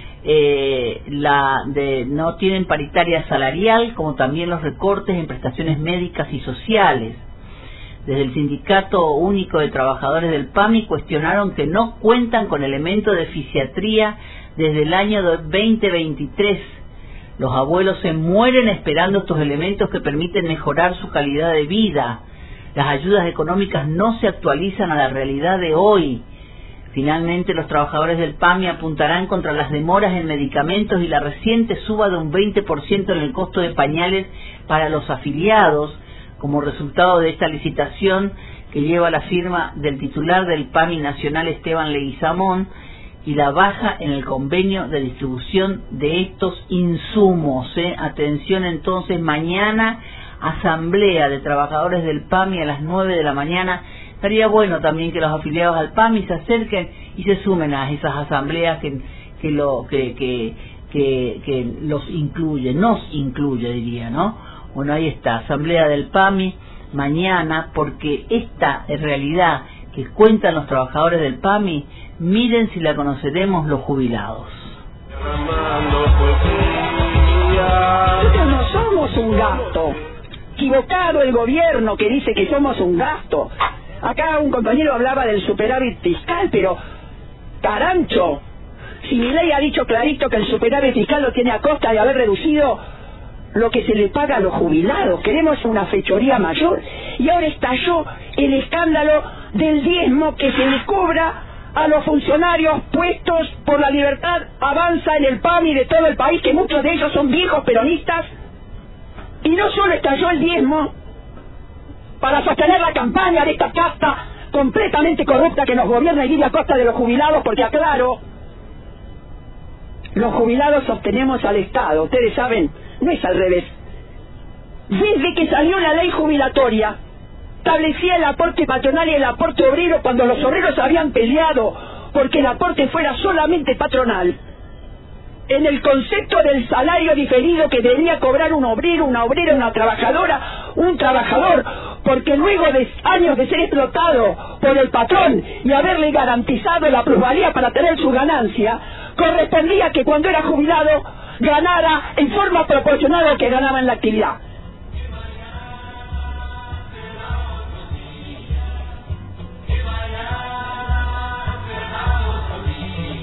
eh, la de no tienen paritaria salarial, como también los recortes en prestaciones médicas y sociales. Desde el Sindicato Único de Trabajadores del PAMI cuestionaron que no cuentan con elementos de fisiatría desde el año veinte veintitrés. Los abuelos se mueren esperando estos elementos que permiten mejorar su calidad de vida. Las ayudas económicas no se actualizan a la realidad de hoy. Finalmente, los trabajadores del PAMI apuntarán contra las demoras en medicamentos y la reciente suba de un veinte por ciento en el costo de pañales para los afiliados, como resultado de esta licitación que lleva la firma del titular del PAMI nacional, Esteban Leguizamón, y la baja en el convenio de distribución de estos insumos. ¿eh? Atención entonces, mañana asamblea de trabajadores del PAMI a las nueve de la mañana. Estaría bueno también que los afiliados al PAMI se acerquen y se sumen a esas asambleas que, que, lo, que, que, que, que los incluye, nos incluye diría, ¿no? Bueno, ahí está, asamblea del PAMI mañana, porque esta realidad que cuentan los trabajadores del PAMI, miren si la conoceremos los jubilados. Nosotros no somos un gasto. Equivocado el gobierno que dice que somos un gasto. Acá un compañero hablaba del superávit fiscal, pero carancho, si Milei ha dicho clarito que el superávit fiscal lo tiene a costa de haber reducido lo que se le paga a los jubilados. Queremos una fechoría mayor. Y ahora estalló el escándalo del diezmo que se le cobra a los funcionarios puestos por la Libertad Avanza en el PAMI de todo el país, que muchos de ellos son viejos peronistas. Y no solo estalló el diezmo para sostener la campaña de esta casta completamente corrupta que nos gobierna y vive a costa de los jubilados, porque aclaro, los jubilados sostenemos al Estado, ustedes saben, no es al revés. Desde que salió la ley jubilatoria, establecía el aporte patronal y el aporte obrero cuando los obreros habían peleado porque el aporte fuera solamente patronal. En el concepto del salario diferido que debería cobrar un obrero, una obrera, una trabajadora, un trabajador, porque luego de años de ser explotado por el patrón y haberle garantizado la plusvalía para tener su ganancia, correspondía que cuando era jubilado ganara en forma proporcional a lo que ganaba en la actividad.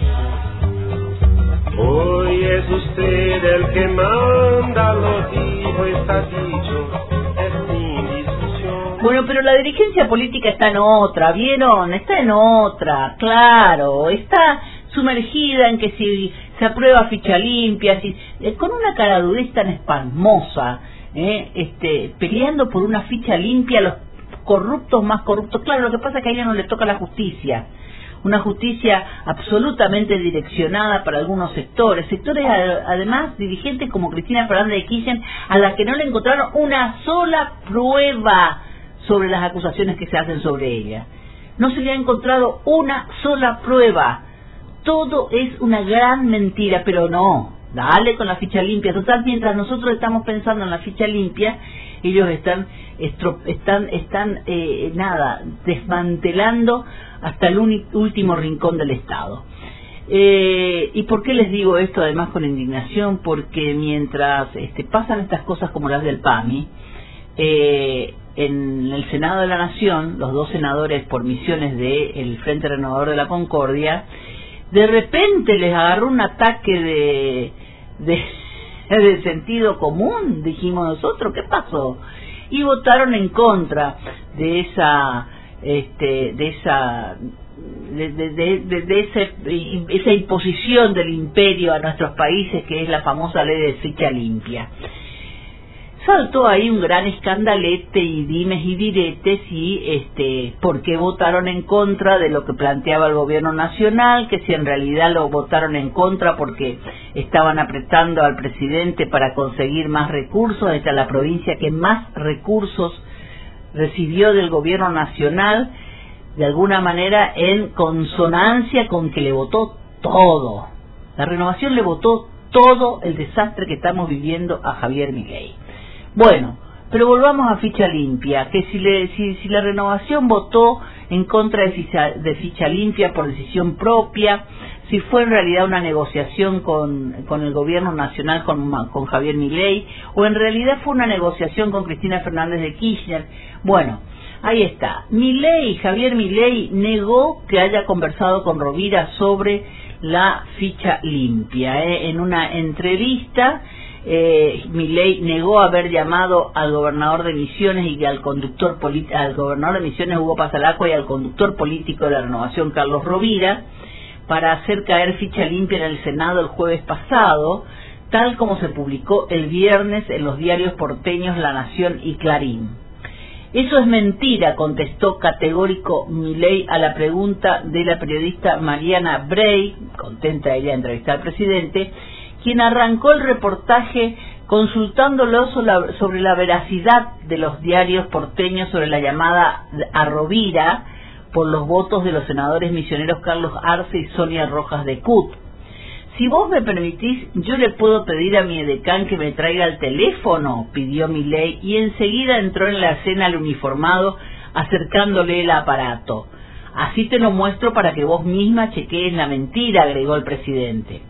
Hoy es usted el que manda los días. todo está dicho, es sin discusión. Bueno, pero la dirigencia política está en otra, ¿vieron? Está en otra, claro, está sumergida en que si se aprueba ficha limpia, si, eh, con una caradurez tan espasmosa, eh, este, peleando por una ficha limpia a los corruptos más corruptos. Claro, lo que pasa es que a ella no le toca la justicia, una justicia absolutamente direccionada para algunos sectores, sectores además dirigentes como Cristina Fernández de Kirchner, a la que no le encontraron una sola prueba sobre las acusaciones que se hacen sobre ella. No se le ha encontrado una sola prueba. Todo es una gran mentira, pero no, dale con la ficha limpia. Total, mientras nosotros estamos pensando en la ficha limpia, ellos están estro, están están eh, nada, desmantelando hasta el último rincón del Estado. Eh, ¿Y por qué les digo esto además con indignación? Porque mientras este, pasan estas cosas como las del P A M I, eh, en el Senado de la Nación, los dos senadores por misiones del Frente Renovador de la Concordia, de repente les agarró un ataque de, de, de sentido común, dijimos nosotros, ¿qué pasó? Y votaron en contra de esa este de esa de, de, de, de, de ese, esa imposición del imperio a nuestros países, que es la famosa ley de ficha limpia. Saltó ahí un gran escandalete y dimes y diretes y este por qué votaron en contra de lo que planteaba el gobierno nacional, que si en realidad lo votaron en contra porque estaban apretando al presidente para conseguir más recursos. Esta es la provincia que más recursos recibió del gobierno nacional, de alguna manera en consonancia con que le votó todo. La Renovación le votó todo el desastre que estamos viviendo a Javier Milei. Bueno, pero volvamos a ficha limpia, que si, le, si, si la Renovación votó en contra de ficha, de ficha limpia por decisión propia, si fue en realidad una negociación con, con el gobierno nacional, con, con Javier Milei, o en realidad fue una negociación con Cristina Fernández de Kirchner. Bueno, ahí está. Milei, Javier Milei negó que haya conversado con Rovira sobre la ficha limpia. ¿eh? En una entrevista, Eh, Milei negó haber llamado al gobernador de Misiones y al conductor al gobernador de Misiones Hugo Pasalacqua y al conductor político de la Renovación Carlos Rovira para hacer caer ficha limpia en el Senado el jueves pasado, tal como se publicó el viernes en los diarios porteños La Nación y Clarín. Eso es mentira, contestó categórico Milei a la pregunta de la periodista Mariana Bray, contenta ella de entrevistar al presidente, quien arrancó el reportaje consultándolo sobre la veracidad de los diarios porteños sobre la llamada a Rovira por los votos de los senadores misioneros Carlos Arce y Sonia Rojas de C U T. Si vos me permitís, yo le puedo pedir a mi edecán que me traiga el teléfono, pidió Milei, y enseguida entró en la escena el uniformado acercándole el aparato. Así te lo muestro para que vos misma chequees la mentira, agregó el presidente.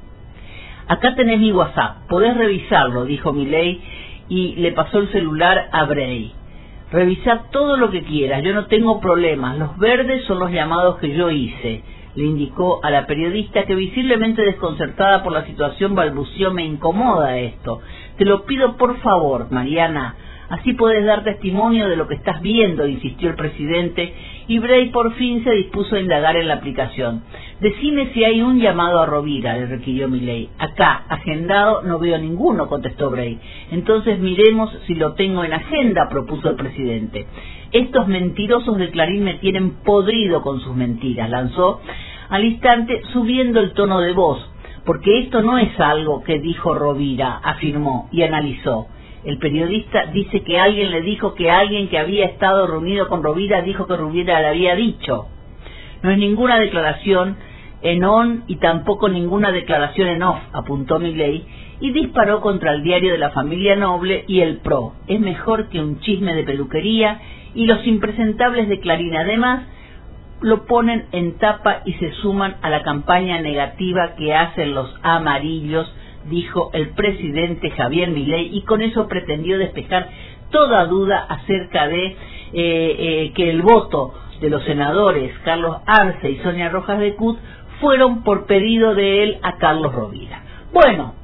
Acá tenés mi WhatsApp, podés revisarlo, dijo Milei y le pasó el celular a Bray. Revisá todo lo que quieras, yo no tengo problemas, los verdes son los llamados que yo hice, le indicó a la periodista, que visiblemente desconcertada por la situación balbuceó: me incomoda esto, te lo pido por favor, Mariana, así podés dar testimonio de lo que estás viendo, insistió el presidente, y Bray por fin se dispuso a indagar en la aplicación. Decime si hay un llamado a Rovira, le requirió Milei. Acá, agendado, no veo ninguno, contestó Bray. Entonces miremos si lo tengo en agenda, propuso el presidente. Estos mentirosos de Clarín me tienen podrido con sus mentiras, lanzó al instante subiendo el tono de voz, porque esto no es algo que dijo Rovira, afirmó y analizó. El periodista dice que alguien le dijo que alguien que había estado reunido con Rovira dijo que Rovira le había dicho. No es ninguna declaración en on y tampoco ninguna declaración en off, apuntó Milei y disparó contra el diario de la familia Noble y el P R O. Es mejor que un chisme de peluquería, y los impresentables de Clarín además lo ponen en tapa y se suman a la campaña negativa que hacen los amarillos, dijo el presidente Javier Milei, y con eso pretendió despejar toda duda acerca de eh, eh, que el voto de los senadores Carlos Arce y Sonia Rojas de C U T fueron por pedido de él a Carlos Rovira. Bueno,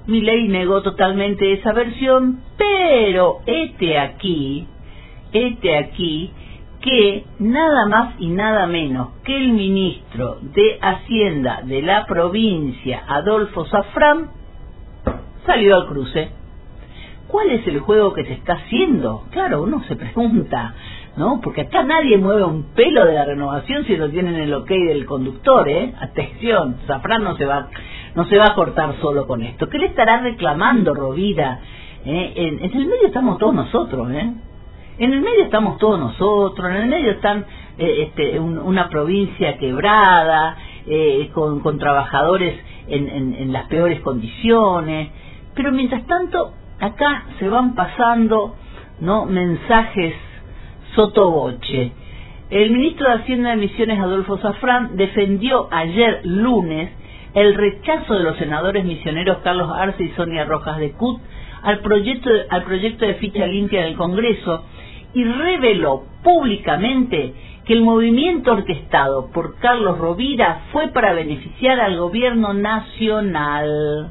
Milei negó totalmente esa versión, pero este aquí, este aquí, que nada más y nada menos que el ministro de Hacienda de la provincia, Adolfo Zafrán, salió al cruce. ¿Cuál es el juego que se está haciendo? Claro, uno se pregunta, ¿no? Porque acá nadie mueve un pelo de la renovación si lo tienen el ok del conductor, ¿eh? Atención, Zafrán no se va, no se va a cortar solo con esto. ¿Qué le estará reclamando Rovira? ¿Eh? En, en el medio estamos todos nosotros, ¿eh? En el medio estamos todos nosotros, en el medio están eh, este, un, una provincia quebrada, eh, con, con trabajadores en, en, en las peores condiciones, pero mientras tanto acá se van pasando, ¿no?, mensajes sotoboche. El ministro de Hacienda de Misiones, Adolfo Zafrán, defendió ayer lunes el rechazo de los senadores misioneros Carlos Arce y Sonia Rojas de Cut al proyecto, al proyecto de ficha limpia del Congreso y reveló públicamente que el movimiento orquestado por Carlos Rovira fue para beneficiar al gobierno nacional.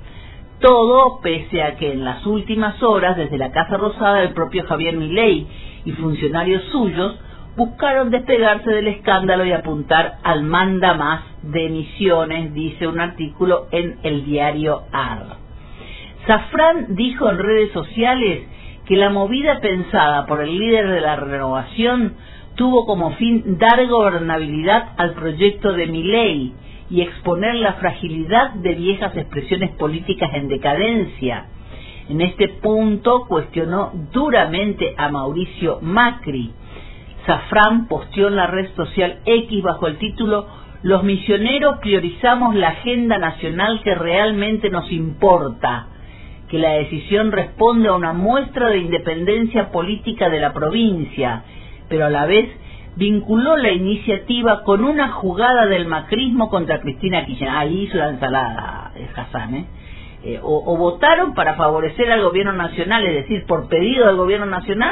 Todo pese a que en las últimas horas, desde la Casa Rosada, el propio Javier Milei y funcionarios suyos buscaron despegarse del escándalo y apuntar al manda más de Misiones, dice un artículo en el diario A R. Zafrán dijo en redes sociales que la movida pensada por el líder de la renovación tuvo como fin dar gobernabilidad al proyecto de Milei y exponer la fragilidad de viejas expresiones políticas en decadencia. En este punto cuestionó duramente a Mauricio Macri. Zafrán posteó en la red social X bajo el título "Los misioneros priorizamos la agenda nacional que realmente nos importa", que la decisión responde a una muestra de independencia política de la provincia, pero a la vez vinculó la iniciativa con una jugada del macrismo contra Cristina Kirchner. Ahí hizo la ensalada de Hassan, ¿eh? Eh, o, o votaron para favorecer al gobierno nacional, es decir, por pedido del gobierno nacional,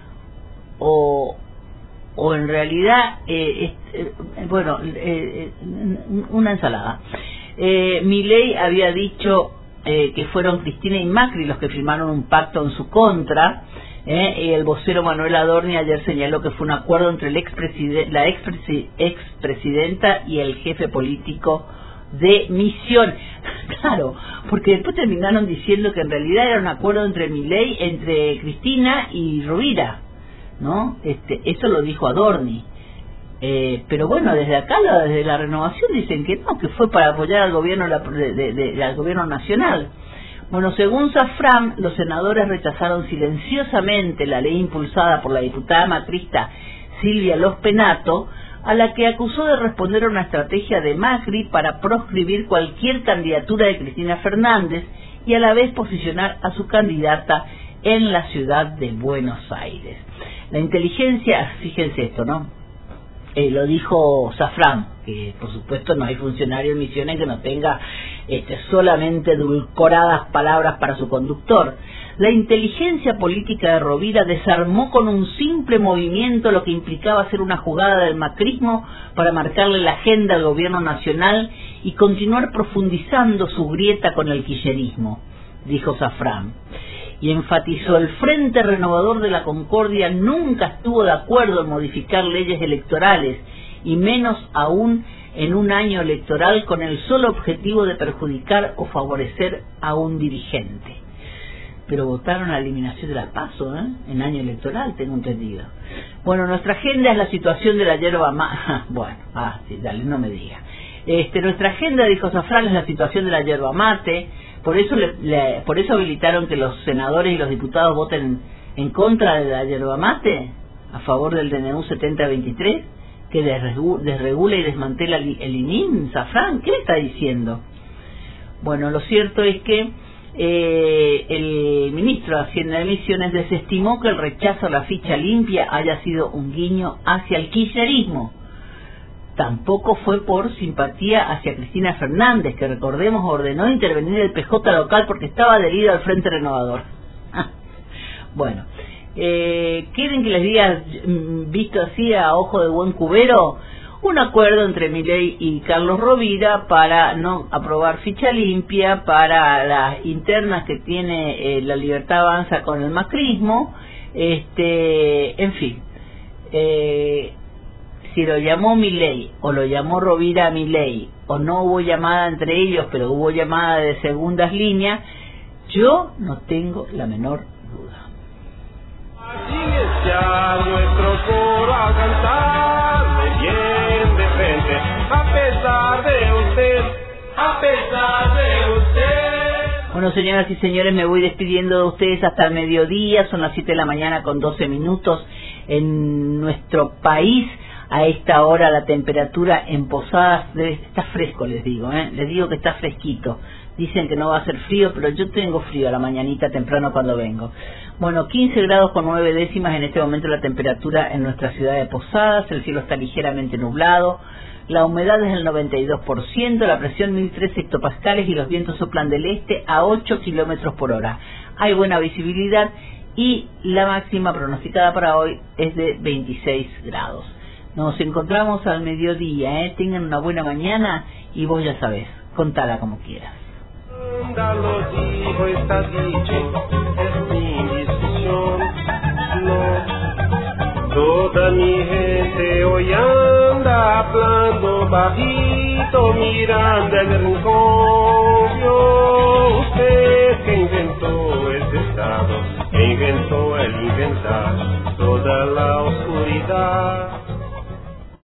o, o en realidad, eh, eh, bueno, eh, una ensalada. Eh, Milei había dicho eh, que fueron Cristina y Macri los que firmaron un pacto en su contra. Eh, el vocero Manuel Adorni ayer señaló que fue un acuerdo entre el expreside- la expresi- expresidenta y el jefe político de Misión. Claro, porque después terminaron diciendo que en realidad era un acuerdo entre Milei, entre Cristina y Rovira, ¿no? Este, eso lo dijo Adorni. Eh, pero bueno, desde acá, desde la renovación, dicen que no, que fue para apoyar al gobierno, de, de, de, al gobierno nacional. Bueno, según Zafrán, los senadores rechazaron silenciosamente la ley impulsada por la diputada macrista Silvia Lospenato, a la que acusó de responder a una estrategia de Macri para proscribir cualquier candidatura de Cristina Fernández y a la vez posicionar a su candidata en la ciudad de Buenos Aires. La inteligencia, fíjense esto, ¿no? Eh, lo dijo Zafrán, que por supuesto no hay funcionario en Misiones que no tenga este, solamente edulcoradas palabras para su conductor. La inteligencia política de Rovira desarmó con un simple movimiento lo que implicaba ser una jugada del macrismo para marcarle la agenda al gobierno nacional y continuar profundizando su grieta con el kirchnerismo, dijo Zafrán. Y enfatizó: el Frente Renovador de la Concordia nunca estuvo de acuerdo en modificar leyes electorales, y menos aún en un año electoral con el solo objetivo de perjudicar o favorecer a un dirigente. Pero votaron la eliminación de la PASO, ¿eh? En año electoral, tengo entendido. Bueno, nuestra agenda es la situación de la yerba mate. Bueno, ah, sí, dale, no me diga. Este, nuestra agenda, dijo Zafrán, es la situación de la yerba mate. Por eso, le, le, por eso habilitaron que los senadores y los diputados voten en contra de la yerba mate, a favor del D N U setenta veintitrés, que desregula y desmantela el I N I M. Zafrán, ¿qué le está diciendo? Bueno, lo cierto es que eh, el ministro de Hacienda de Misiones desestimó que el rechazo a la ficha limpia haya sido un guiño hacia el kirchnerismo. Tampoco fue por simpatía hacia Cristina Fernández, que recordemos ordenó intervenir el P J local porque estaba adherido al Frente Renovador. Bueno, eh, ¿quieren que les diga, visto así a ojo de buen cubero? un acuerdo entre Milei y Carlos Rovira para no aprobar ficha limpia para las internas que tiene eh, la Libertad Avanza con el macrismo. Este, en fin, eh, si lo llamó Milei o lo llamó Rovira a Milei o no hubo llamada entre ellos, pero hubo llamada de segundas líneas, yo no tengo la menor duda. Así es ya nuestro coro a cantar de bien de frente, a pesar de usted, a pesar de usted. Bueno, señoras y señores, me voy despidiendo de ustedes hasta el mediodía. Son las siete de la mañana con doce minutos en nuestro país. A esta hora la temperatura en Posadas debe, está fresco, les digo, ¿eh? Les digo que está fresquito. Dicen que no va a hacer frío, pero yo tengo frío a la mañanita temprano cuando vengo. Bueno, quince grados con nueve décimas en este momento la temperatura en nuestra ciudad de Posadas. El cielo está ligeramente nublado. La humedad es del noventa y dos por ciento, la presión mil tres hectopascales y los vientos soplan del este a ocho kilómetros por hora. Hay buena visibilidad y la máxima pronosticada para hoy es de veintiséis grados. Nos encontramos al mediodía, ¿eh? Tengan una buena mañana y vos ya sabés, contala como quieras. Lo dijo, está dicho, es sin discusión, no. Toda mi gente hoy anda hablando bajito, mirando el rincón. Yo, usted que inventó este estado, que inventó el inventar toda la oscuridad.